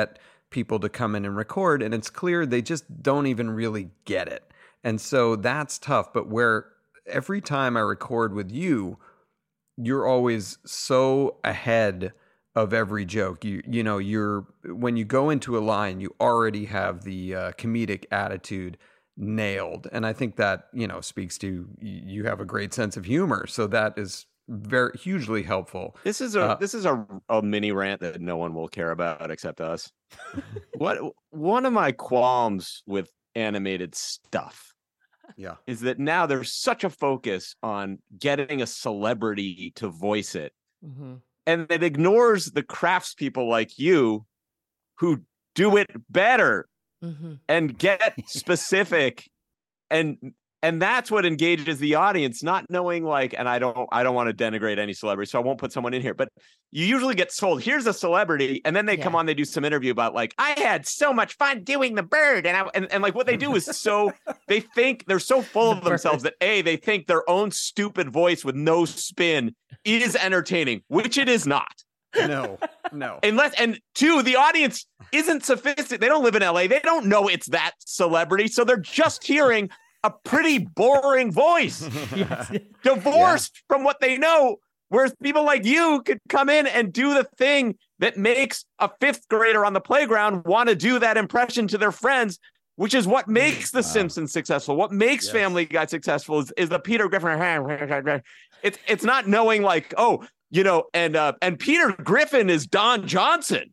people to come in and record, and it's clear they just don't even really get it. And so that's tough. But where every time I record with you, you're always so ahead of every joke. You know, when you go into a line, you already have the comedic attitude nailed. And I think that, you know, speaks to you have a great sense of humor. So that is very hugely helpful. This is a mini rant that no one will care about except us. One of my qualms with animated stuff is that now there's such a focus on getting a celebrity to voice it. Mm-hmm. And it ignores the craftspeople like you who do it better and get specific. And that's what engages the audience, not knowing like, and I don't want to denigrate any celebrity, so I won't put someone in here, but you usually get told, here's a celebrity, and then they come on, they do some interview about like, I had so much fun doing the bird. And like what they do is they think they're so full of themselves that they think their own stupid voice with no spin is entertaining, which it is not. No. And two, the audience isn't sophisticated. They don't live in LA. They don't know it's that celebrity. So they're just hearing a pretty boring voice, divorced from what they know. Whereas people like you could come in and do the thing that makes a fifth grader on the playground want to do that impression to their friends, which is what makes The Simpsons successful. What makes Family Guy successful is the Peter Griffin. It's not knowing like, oh, you know, and Peter Griffin is Don Johnson.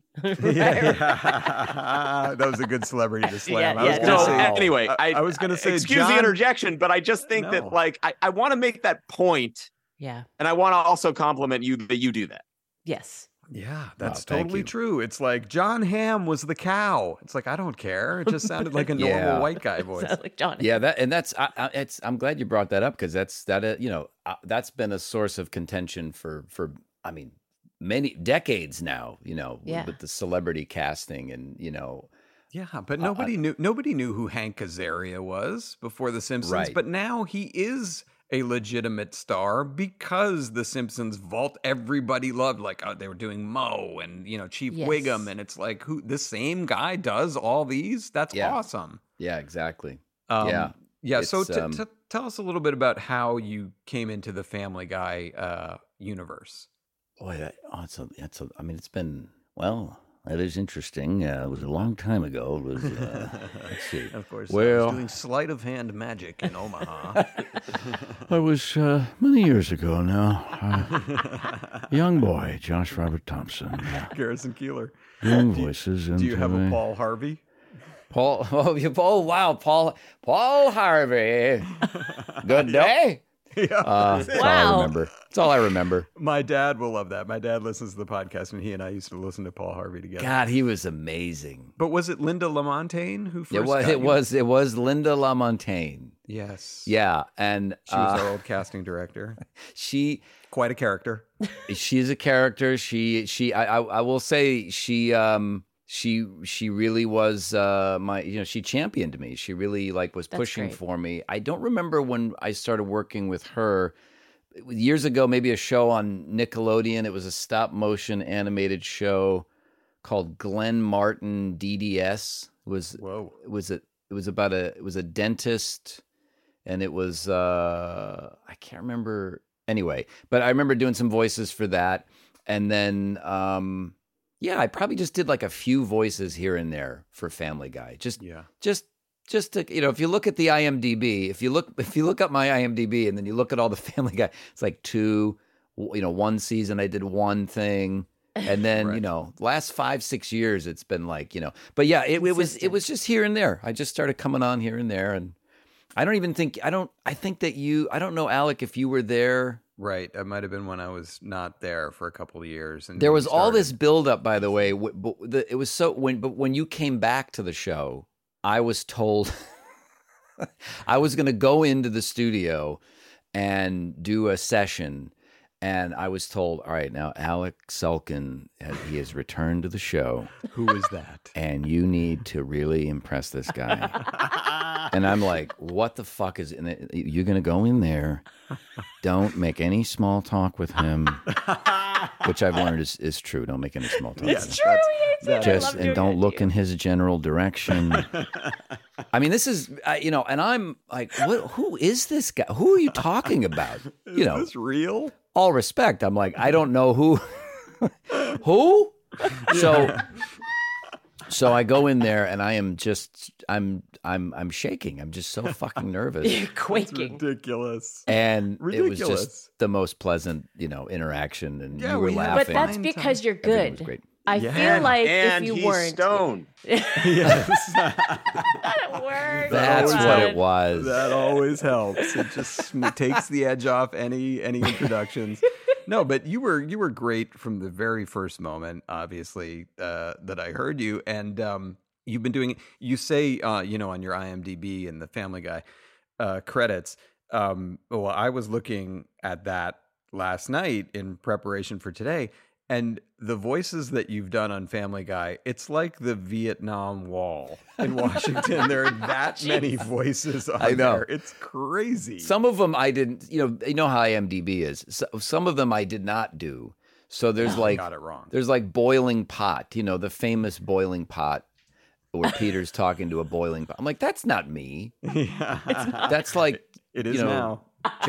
That was a good celebrity to slam. I was going to say, excuse the interjection, but I just think that like I want to make that point. Yeah. And I want to also compliment you that you do that. Yes. Yeah, that's totally true. It's like John Hamm was the cow. It's like, I don't care. It just sounded like a normal white guy voice. Sounds like John. Yeah, I'm glad you brought that up because that's been a source of contention for I mean, many decades now, you know, with the celebrity casting and, you know. Yeah, but nobody knew who Hank Azaria was before The Simpsons, right. But now he is a legitimate star because The Simpsons vault everybody loved. Like they were doing Moe and, you know, Chief Wiggum, and it's like, who the same guy does all these? That's awesome. Yeah, exactly. Yeah. So tell us a little bit about how you came into the Family Guy universe. Boy, it's been, well, that is interesting. It was a long time ago. It was, let's see. Of course, well, I was doing sleight of hand magic in Omaha. I was many years ago now. Young boy, Josh Robert Thompson. Garrison Keillor. Doing voices. Do you have a Paul Harvey? Paul Harvey. Good day. That's all I remember. That's all I remember. My dad will love that. My dad listens to the podcast, and he and I used to listen to Paul Harvey together. God, he was amazing. But was it Linda LaMontagne who first? It was Linda LaMontagne. Yes. Yeah, and she was our old casting director. She quite a character. She's a character. I will say she really was she championed me. She really was pushing for me. I don't remember when I started working with her years ago, maybe a show on Nickelodeon. It was a stop motion animated show called Glenn Martin DDS. It was a dentist, and it was I can't remember anyway, but I remember doing some voices for that. And then I probably just did a few voices here and there for Family Guy. Just to, if you look at the IMDb, if you look up my IMDb and then you look at all the Family Guy, it's like two, one season I did one thing, and then right. Last 5-6 years it's been but yeah, it was just here and there. I just started coming on here and there, and I think that I don't know, Alec, if you were there. Right. It might have been when I was not there for a couple of years. And there was all this buildup, by the way. It was when you came back to the show, I was told I was going to go into the studio and do a session. And I was told, all right, now Alec Sulkin, he has returned to the show. Who is that? And you need to really impress this guy. And I'm like, what the fuck is in it? You're going to go in there. Don't make any small talk with him. Which I've learned is true. Don't make any small talk. It's true. And don't look in his general direction. I mean, this is, and I'm like, who is this guy? Who are you talking about? Is this real? All respect. I'm like, I don't know who. Who? So I go in there and I am just, I'm shaking. I'm just so fucking nervous. You're quaking. It's ridiculous. And it was just the most pleasant, interaction. And you were laughing. But that's because you're good. Was great. I feel like and if you he's weren't stoned. Yes. That works. That's what it was. That always helps. It just takes the edge off any introductions. No, but you were great from the very first moment, obviously, that I heard you. And you've been doing, you say, on your IMDb and the Family Guy credits. Well, I was looking at that last night in preparation for today. And the voices that you've done on Family Guy, it's like the Vietnam Wall in Washington. There are that many voices on there. It's crazy. Some of them I didn't, you know how IMDb is. So, some of them I did not do. So there's got it wrong. There's like Boiling Pot, the famous Boiling Pot where Peter's talking to a boiling pot. I'm like, that's not me. Yeah. That's like, it is now.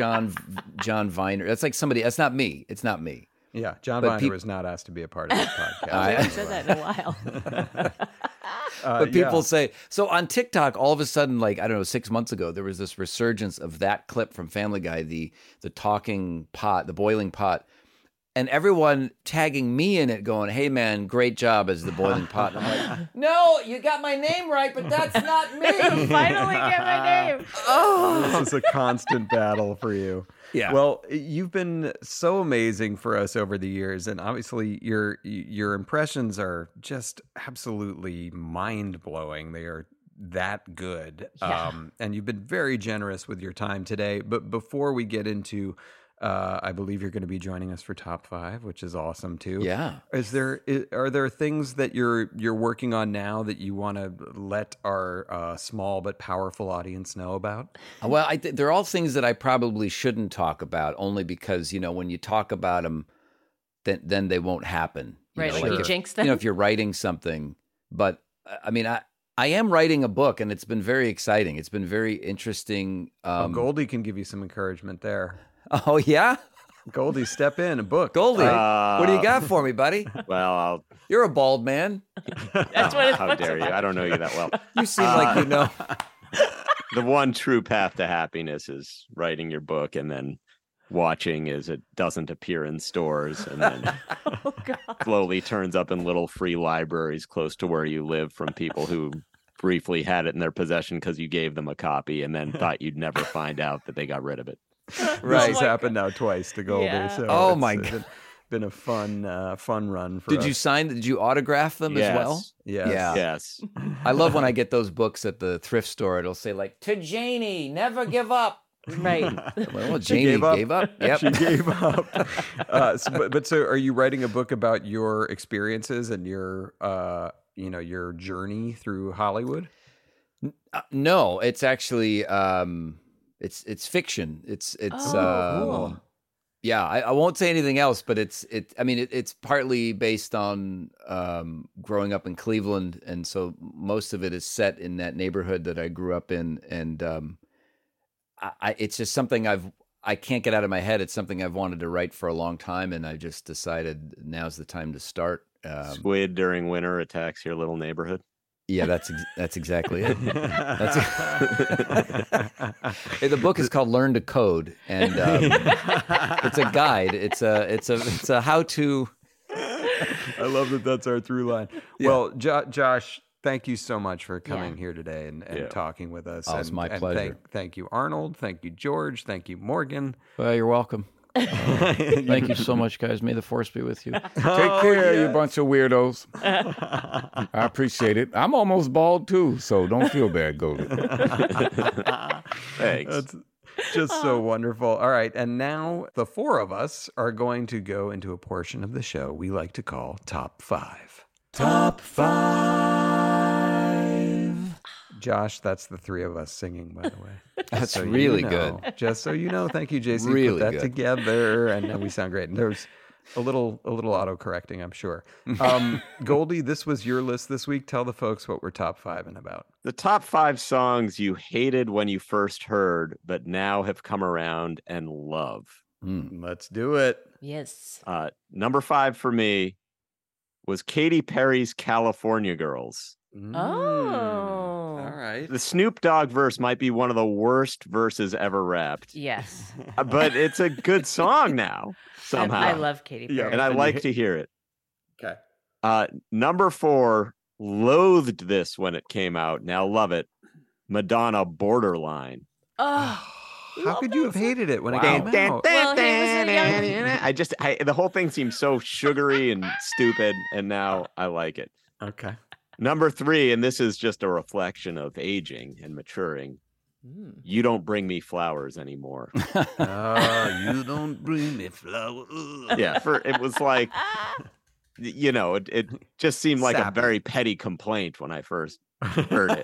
John Viner. That's like somebody, that's not me. It's not me. Yeah, John Viner was not asked to be a part of this podcast. I haven't said that in a while. But people say, so on TikTok, all of a sudden, like, I don't know, 6 months ago, there was this resurgence of that clip from Family Guy, the talking pot, the boiling pot, and everyone tagging me in it going, hey, man, great job as the boiling pot. And I'm like, no, you got my name right, but that's not me. Finally get my name. Oh, this is a constant battle for you. Yeah. Well, you've been so amazing for us over the years, and obviously your impressions are just absolutely mind-blowing. They are that good. Yeah. And you've been very generous with your time today. But before we get into I believe you're going to be joining us for Top 5, which is awesome too. Yeah. Are there things that you're working on now that you want to let our small but powerful audience know about? Well, they're all things that I probably shouldn't talk about, only because when you talk about them, then they won't happen. Right, like you jinx them. If you're writing something, but I mean, I am writing a book, and it's been very exciting. It's been very interesting. Goldie can give you some encouragement there. Oh, yeah? Goldie, step in, a book. Goldie, what do you got for me, buddy? Well, You're a bald man. That's what it's how dare you? I don't know you that well. You seem like you know. The one true path to happiness is writing your book and then watching as it doesn't appear in stores and then slowly turns up in little free libraries close to where you live from people who briefly had it in their possession because you gave them a copy and then thought you'd never find out that they got rid of it. Right. This has happened now twice to Goldie. Yeah. So Oh, my God. Been a fun run for Did us. Did you autograph them as well? Yes. Yeah. Yes. I love when I get those books at the thrift store. It'll say like, to Janie, never give up. Right. Well, Janie gave up. Yep. She gave up. So are you writing a book about your experiences and your your journey through Hollywood? No, it's actually it's fiction. It's cool. Yeah, I won't say anything else, but it's partly based on growing up in Cleveland, and so most of it is set in that neighborhood that I grew up in, and it's just something I can't get out of my head. It's something I've wanted to write for a long time, and I just decided now's the time to start. Squid during winter attacks your little neighborhood. Yeah, that's exactly it. The book is called Learn to Code, and it's a guide. It's a how to. I love that. That's our through line. Yeah. Well, Josh, thank you so much for coming here today and talking with us. Oh, it's my pleasure. Thank you, Arnold. Thank you, George. Thank you, Morgan. Well, you're welcome. Thank you so much, guys. May the force be with you. Take care, you bunch of weirdos. I appreciate it. I'm almost bald too, so don't feel bad, Goldie. Thanks. That's just so wonderful. All right, and now the four of us are going to go into a portion of the show we like to call Top 5. Top 5. Josh, that's the three of us singing, by the way. That's really good. Just so you know, thank you, JC. Really Put that good. together, and we sound great. And there's A little auto-correcting, I'm sure. Goldie, this was your list this week. Tell the folks what we're top 5 and about. The top 5 songs you hated when you first heard, but now have come around and love. Let's do it. Yes. Number 5 for me was Katy Perry's California Girls. Oh. All right. The Snoop Dogg verse might be one of the worst verses ever rapped. Yes. But it's a good song now, somehow. I love Katy Perry. Yeah, and I like to hear it. Okay. Number 4, loathed this when it came out. Now love it. Madonna, Borderline. Oh. How could you have hated it when it came out? Well, he was a young... The whole thing seems so sugary and stupid, and now I like it. Okay. Number 3, and this is just a reflection of aging and maturing. You Don't Bring Me Flowers Anymore. You don't bring me flowers. Yeah, it was like, it just seemed like Sappy. a very petty complaint when I first heard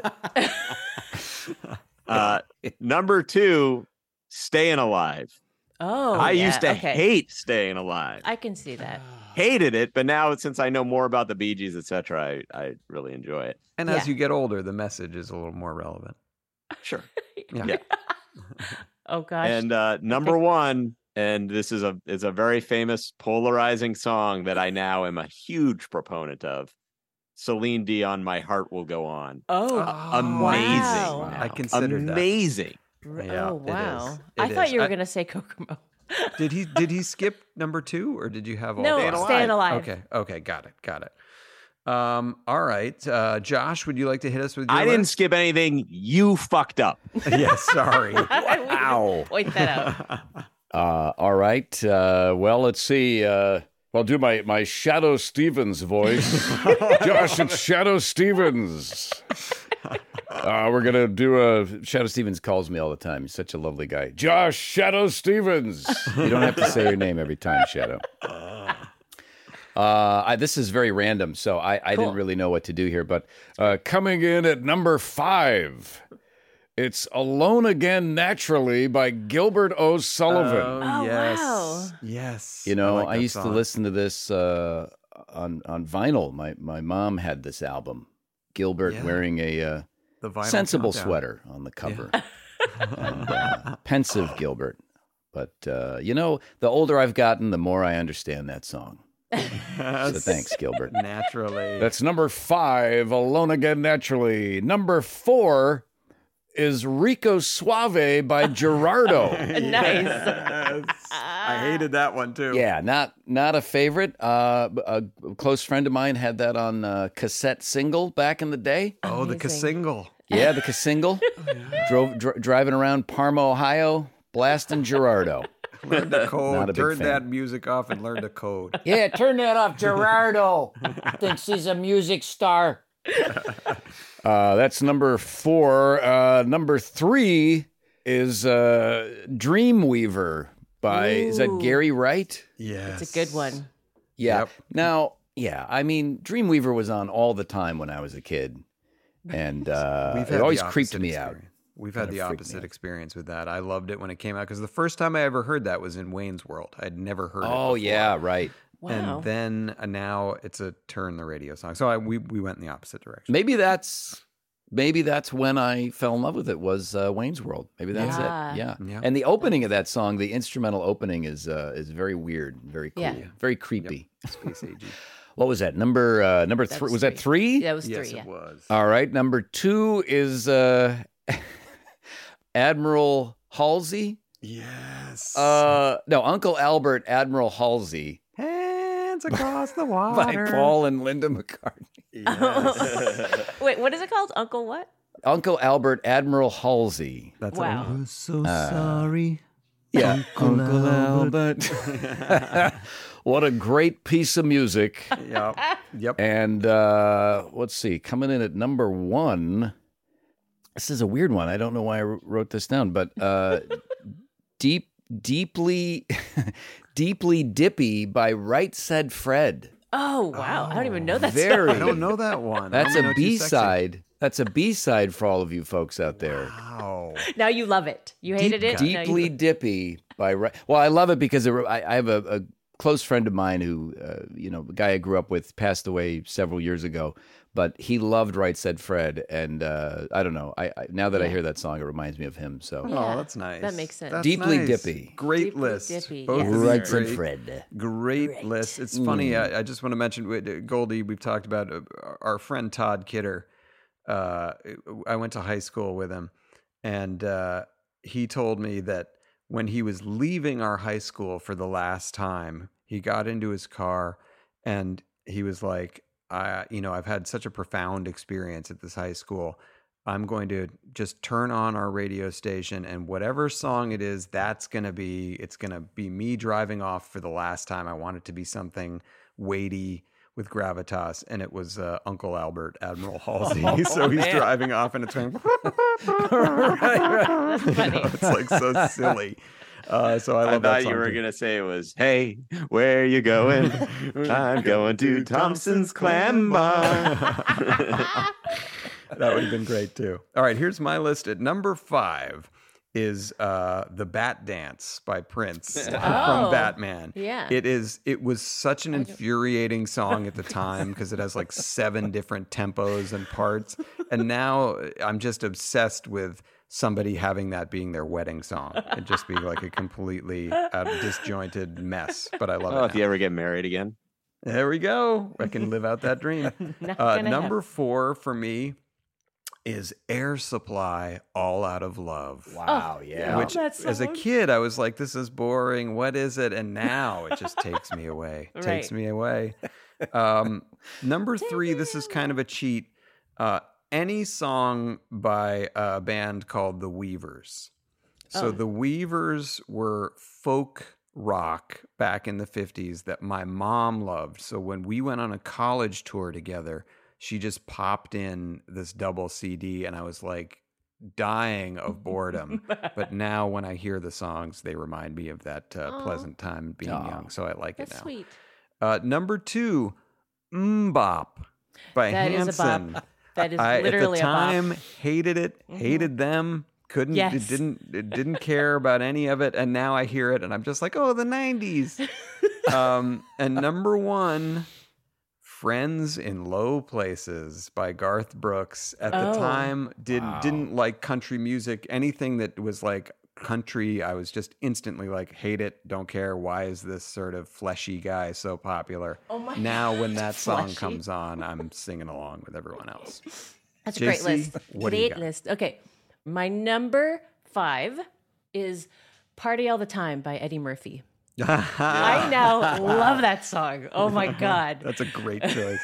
it. Number 2, Staying Alive. Oh, I used to hate Staying Alive. I can see that. Hated it, but now since I know more about the Bee Gees, etc., I really enjoy it. And as you get older, the message is a little more relevant. Sure. Yeah. Oh gosh. And number 1, and this is a very famous polarizing song that I now am a huge proponent of. Celine Dion, My Heart Will Go On. Oh, amazing! Wow. I considered amazing. Yeah, oh wow! it is. I thought you were going to say Kokomo. Did he skip number 2, or did you have all? No, Staying Alive. Okay, got it. All right, Josh, would you like to hit us with your I didn't list? skip anything. You fucked up. Yes, sorry. Wow. Point that out. All right. Well, let's see. I'll do my Shadow Stevens voice. Josh, it's Shadow Stevens. We're going to do Shadow Stevens calls me all the time. He's such a lovely guy. Josh Shadow Stevens. You don't have to say your name every time, Shadow. This is very random, so I didn't really know what to do here. But coming in at number 5, it's Alone Again Naturally by Gilbert O'Sullivan. Oh, yes. wow. Yes. You know, like I that used to song. listen to this on vinyl. My mom had this album. Gilbert wearing a The Vinyl sensible Countdown. sweater on the cover. And, pensive Gilbert. But, the older I've gotten, the more I understand that song. So thanks, Gilbert. Naturally. That's number 5, Alone Again Naturally. Number 4 is Rico Suave by Gerardo. Nice. Yes. I hated that one too. Yeah, not a favorite. A close friend of mine had that on cassette single back in the day. Oh, the Cassingle. Yeah, the Cassingle. Driving around Parma, Ohio, blasting Gerardo. Learn to Not a code. big Turn fan. that music off and learn to code. Yeah, turn that off. Gerardo thinks he's a music star. That's number 4. Number 3 is Dreamweaver by, is that Gary Wright? Yes. It's a good one. Yeah. Yep. Now, I mean, Dreamweaver was on all the time when I was a kid. And it always creeped me out. We've had the opposite experience with that. I loved it when it came out because the first time I ever heard that was in Wayne's World. I'd never heard it before. Oh, yeah, right. Wow. And then now it's a turn the radio song. So we went in the opposite direction. Maybe that's when I fell in love with it, was Wayne's World. Maybe that's it. Yeah. And the opening of that song, the instrumental opening is very weird, very cool, very creepy. Space Age. What was that? Number 3? Was that 3? That was 3. Yes, yeah. it was. All right. Number 2 is Admiral Halsey. Yes. No, Uncle Albert, Admiral Halsey. Hands across the water. By Paul and Linda McCartney. Yes. Wait, what is it called? Uncle what? Uncle Albert, Admiral Halsey. That's Wow. We're so sorry. Yeah, Uncle Albert. What a great piece of music. Yep. And let's see, coming in at number 1. This is a weird one. I don't know why I wrote this down, but Deeply Dippy by Right Said Fred. Oh, wow. I don't even know that Very. song. I don't know that one. That's I only a know Too Sexy. B-side. That's a B-side for all of you folks out there. Wow. Now you love it. You hated it? Now Deeply Dippy by Right. Well, I love it because I have a close friend of mine who, the guy I grew up with passed away several years ago, but he loved Right Said Fred. And I don't know. I now that I hear that song, it reminds me of him. So Oh, that's nice. That makes sense. That's Deeply nice. dippy. Great Deeply list. dippy, Both yes. of these Right Said great. Fred. Great list. It's funny. I just want to mention Goldie. We've talked about our friend Todd Kidder. I went to high school with him, and he told me that when he was leaving our high school for the last time, he got into his car and he was like, I've had such a profound experience at this high school. I'm going to just turn on our radio station, and whatever song it is, it's going to be me driving off for the last time. I want it to be something weighty with gravitas, and it was Uncle Albert, Admiral Halsey. So he's driving off, and it's going. That's funny. It's like so silly. So I love I that thought song you were too. going to say it was, hey, where you going? I'm going to Thompson's Clam Bar. That would have been great too. All right, here's my list. At number 5 is The Bat Dance by Prince from Batman. Yeah. It was such an infuriating song at the time because it has like 7 different tempos and parts. And now I'm just obsessed with somebody having that being their wedding song and just being like a completely disjointed mess. But I love it. If you ever get married again. There we go. I can live out that dream. Number 4 for me is Air Supply, All Out of Love. Wow, yeah. Which, as a kid, I was like, this is boring. What is it? And now it just takes me away. Takes me away. Number 3, this is kind of a cheat. Any song by a band called The Weavers. So The Weavers were folk rock back in the 50s that my mom loved. So when we went on a college tour together, she just popped in this double CD, and I was like dying of boredom. But now when I hear the songs, they remind me of that pleasant time being young. So I like it now. That's sweet. Number 2, Mbop by That is a Hanson. bop. That is literally at the a bop. time hated it, hated them. Couldn't Yes. didn't care about any of it, and now I hear it and I'm just like, oh, the 90s. And number 1, Friends in Low Places by Garth Brooks. At the time didn't like country music. Anything that was like country, I was just instantly like, hate it, don't care. Why is this sort of fleshy guy so popular? Oh my now when that song Fleshy. comes on, I'm singing along with everyone else. That's a great JC, list. what do you Great got? list. Okay. My number 5 is Party All the Time by Eddie Murphy. I now love that song. Oh my God. That's a great choice.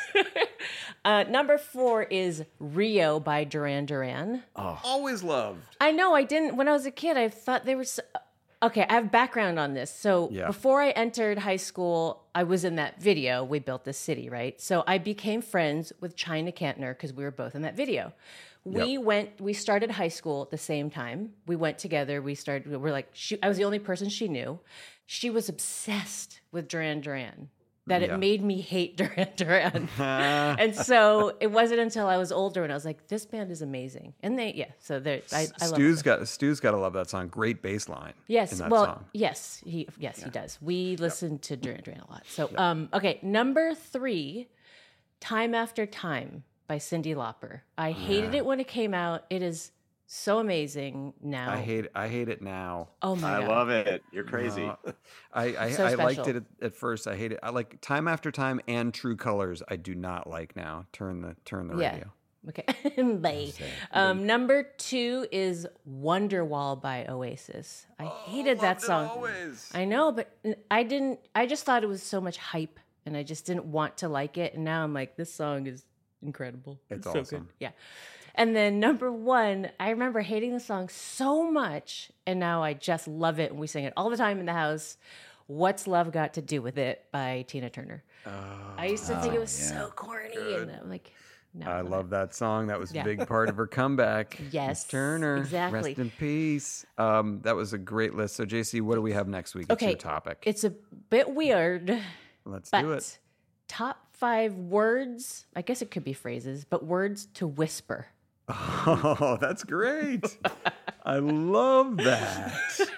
Number 4 is Rio by Duran Duran. Always loved. I know I didn't, when I was a kid, I thought they were so, okay, I have background on this. So before I entered high school, I was in that video, We Built This City, right? So I became friends with China Kantner because we were both in that video. We started high school at the same time. We went together. We're like, I was the only person she knew. She was obsessed with Duran Duran. That it made me hate Duran Duran. And so it wasn't until I was older and I was like, this band is amazing. And I love it. Stu's got to love that song. Great bass line. Yes, in that well, song. yes, he does. We listen to Duran Duran a lot. So, okay, number 3, Time After Time by Cyndi Lauper. I hated it when it came out. It is so amazing now. I hate it now. Oh my God. I love it. You're crazy. I So liked special. it at first. I hate it. I like Time After Time and True Colors. I do not like now. Turn the radio. Okay. Bye. Number 2 is Wonderwall by Oasis. I hated that song. I know, but I just thought it was so much hype and I just didn't want to like it. And now I'm like, this song is incredible. It's so awesome. good. Yeah. And then number 1, I remember hating the song so much, and now I just love it, and we sing it all the time in the house. What's Love Got to Do with It by Tina Turner. I used to think it was so corny, and I'm like, no. I love that song. That was a big part of her comeback. Yes, Miss Turner. exactly. Rest in peace. That was a great list. So, JC, what do we have next week? It's your topic. It's a bit weird. Let's do it. Top 5 words, I guess it could be phrases, but words to whisper. Oh, that's great. I love that.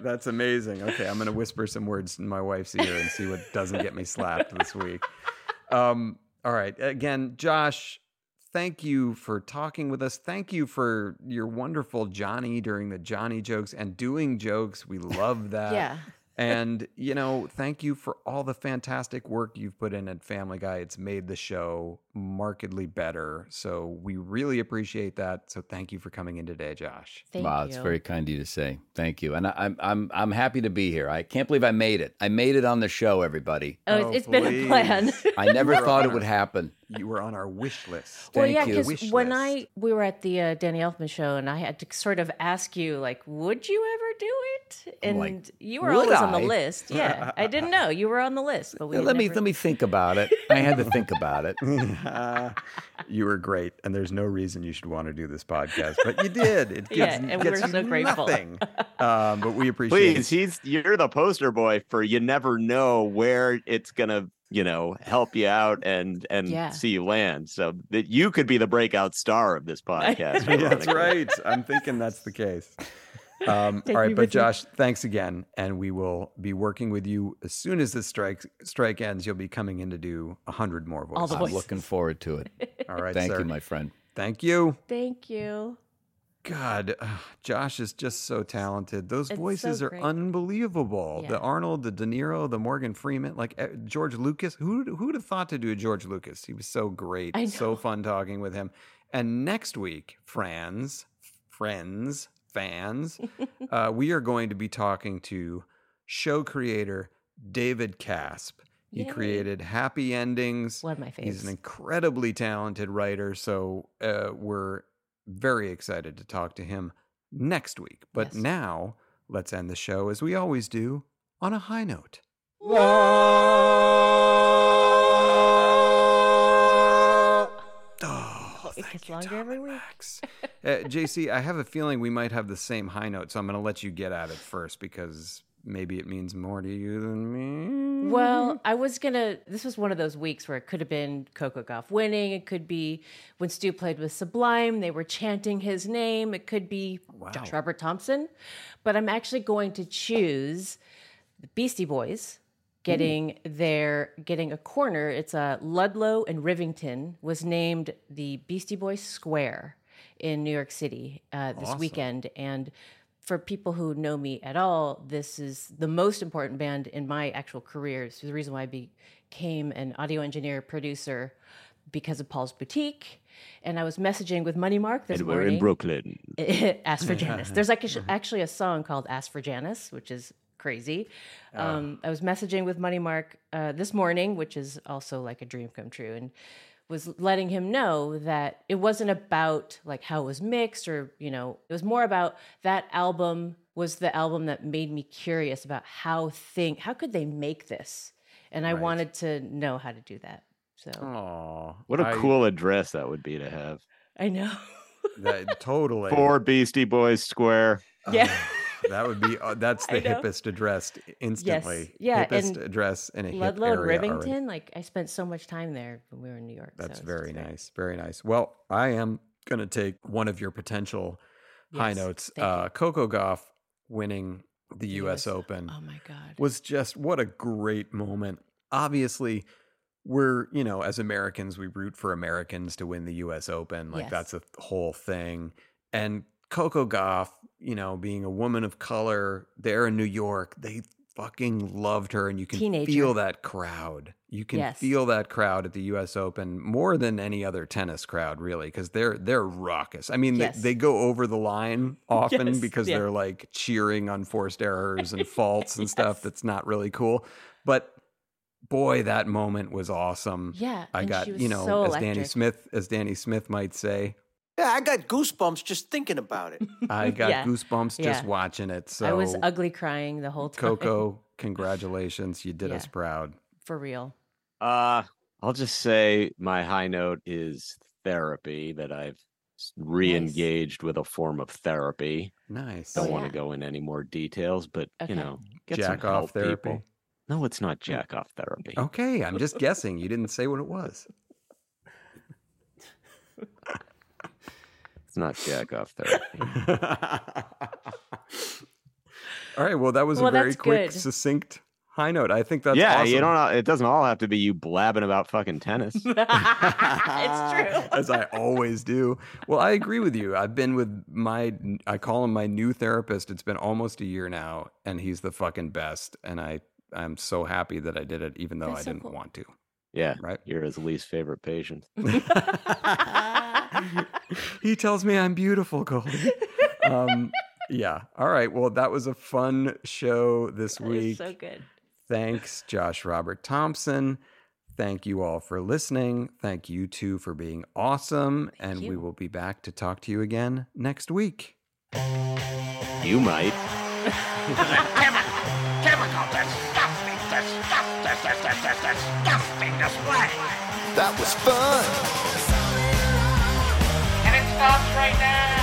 That's amazing. Okay, I'm going to whisper some words in my wife's ear and see what doesn't get me slapped this week. All right. Again, Josh, thank you for talking with us. Thank you for your wonderful Johnny during the Johnny jokes and doing jokes. We love that. Yeah. And, thank you for all the fantastic work you've put in at Family Guy. It's made the show markedly better. So we really appreciate that. So thank you for coming in today, Josh. Thank wow, you. it's very kind of you to say. Thank you. And I'm happy to be here. I can't believe I made it. I made it on the show, everybody. It's been a plan. I never thought it would happen. You were on our wish list. Well, yeah, because when we were at the Danny Elfman show, and I had to sort of ask you, like, would you ever do it? And you were always on the list. Yeah, I didn't know you were on the list, but let me think about it. I had to think about it. You were great, and there's no reason you should want to do this podcast, but you did. It and we were so grateful. But we appreciate it. Please, you're the poster boy for you never know where it's gonna help you out and see you land. So that you could be the breakout star of this podcast. That's right. I'm thinking that's the case. All right, but Josh, thanks again. And we will be working with you as soon as this strike ends. You'll be coming in to do 100 more voices. I'm looking forward to it. All right, Thank sir. you, my friend. Thank you. Thank you. God, Josh is just so talented. Those voices are unbelievable. Yeah. The Arnold, the De Niro, the Morgan Freeman, like George Lucas. Who'd have thought to do a George Lucas? He was so great. So fun talking with him. And next week, fans, we are going to be talking to show creator David Casp. He created Happy Endings. One of my favorites. He's an incredibly talented writer. So we're very excited to talk to him next week. But now, let's end the show, as we always do, on a high note. It gets longer every week. JC, I have a feeling we might have the same high note, so I'm going to let you get at it first because maybe it means more to you than me. Well, this was one of those weeks where it could have been Coco Gauff winning. It could be when Stu played with Sublime, they were chanting his name. It could be Josh Robert Thompson. But I'm actually going to choose the Beastie Boys getting a corner. It's Ludlow and Rivington was named the Beastie Boys Square in New York City this weekend. And for people who know me at all, this is the most important band in my actual career. It's the reason why I became an audio engineer, producer, because of Paul's Boutique. And I was messaging with Money Mark this morning. We're in Brooklyn. Ask for Janice. There's actually a song called Ask for Janice, which is crazy. I was messaging with Money Mark this morning, which is also like a dream come true, and was letting him know that it wasn't about like how it was mixed or, it was more about that album was the album that made me curious about how could they make this? And I wanted to know how to do that. So, what a cool address that would be to have. I know. Totally. 4 Beastie Boys Square. Yeah. That would be, that's the hippest address instantly. Yes. Yeah. Hippest address in a Ludlow hip area and Rivington, already. like I spent so much time there when we were in New York. That's very nice. Very nice. Well, I am going to take one of your potential high notes. Coco Gauff winning the U.S. Open. Oh my God. Was just, what a great moment. Obviously, we're, as Americans, we root for Americans to win the U.S. Open. Like that's a whole thing. And Coco Gauff, being a woman of color there in New York, they fucking loved her. And you can feel that crowd. You can feel that crowd at the U.S. Open more than any other tennis crowd, really, because they're raucous. I mean, they go over the line often because they're like cheering on forced errors and faults and stuff that's not really cool. But boy, that moment was awesome. Yeah. I got, so as Danny Smith might say, yeah, I got goosebumps just thinking about it. I got goosebumps just watching it. So I was ugly crying the whole time. Coco, congratulations. You did us proud. For real. I'll just say my high note is therapy, that I've re-engaged with a form of therapy. Nice. Don't want to go in any more details, but, get jack some off help, therapy. people. No, it's not jack off therapy. Okay, I'm just guessing. You didn't say what it was. It's not jack off therapy. All right. Well, that was a very quick, succinct high note. I think that's awesome. You don't. It doesn't all have to be you blabbing about fucking tennis. It's true. As I always do. Well, I agree with you. I've been with I call him my new therapist. It's been almost a year now, and he's the fucking best. And I'm so happy that I did it, even though I didn't want to. Yeah. Right. You're his least favorite patient. He tells me I'm beautiful, Goldie. Yeah. All right. Well, that was a fun show this week. So good. Thanks, Josh Robert Thompson. Thank you all for listening. Thank you two for being awesome. And we will be back to talk to you again next week. You might. Chemical disgusting display. That was fun. And it stops right now.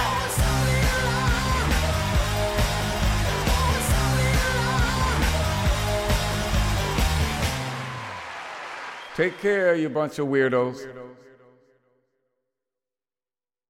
Take care, you bunch of weirdos.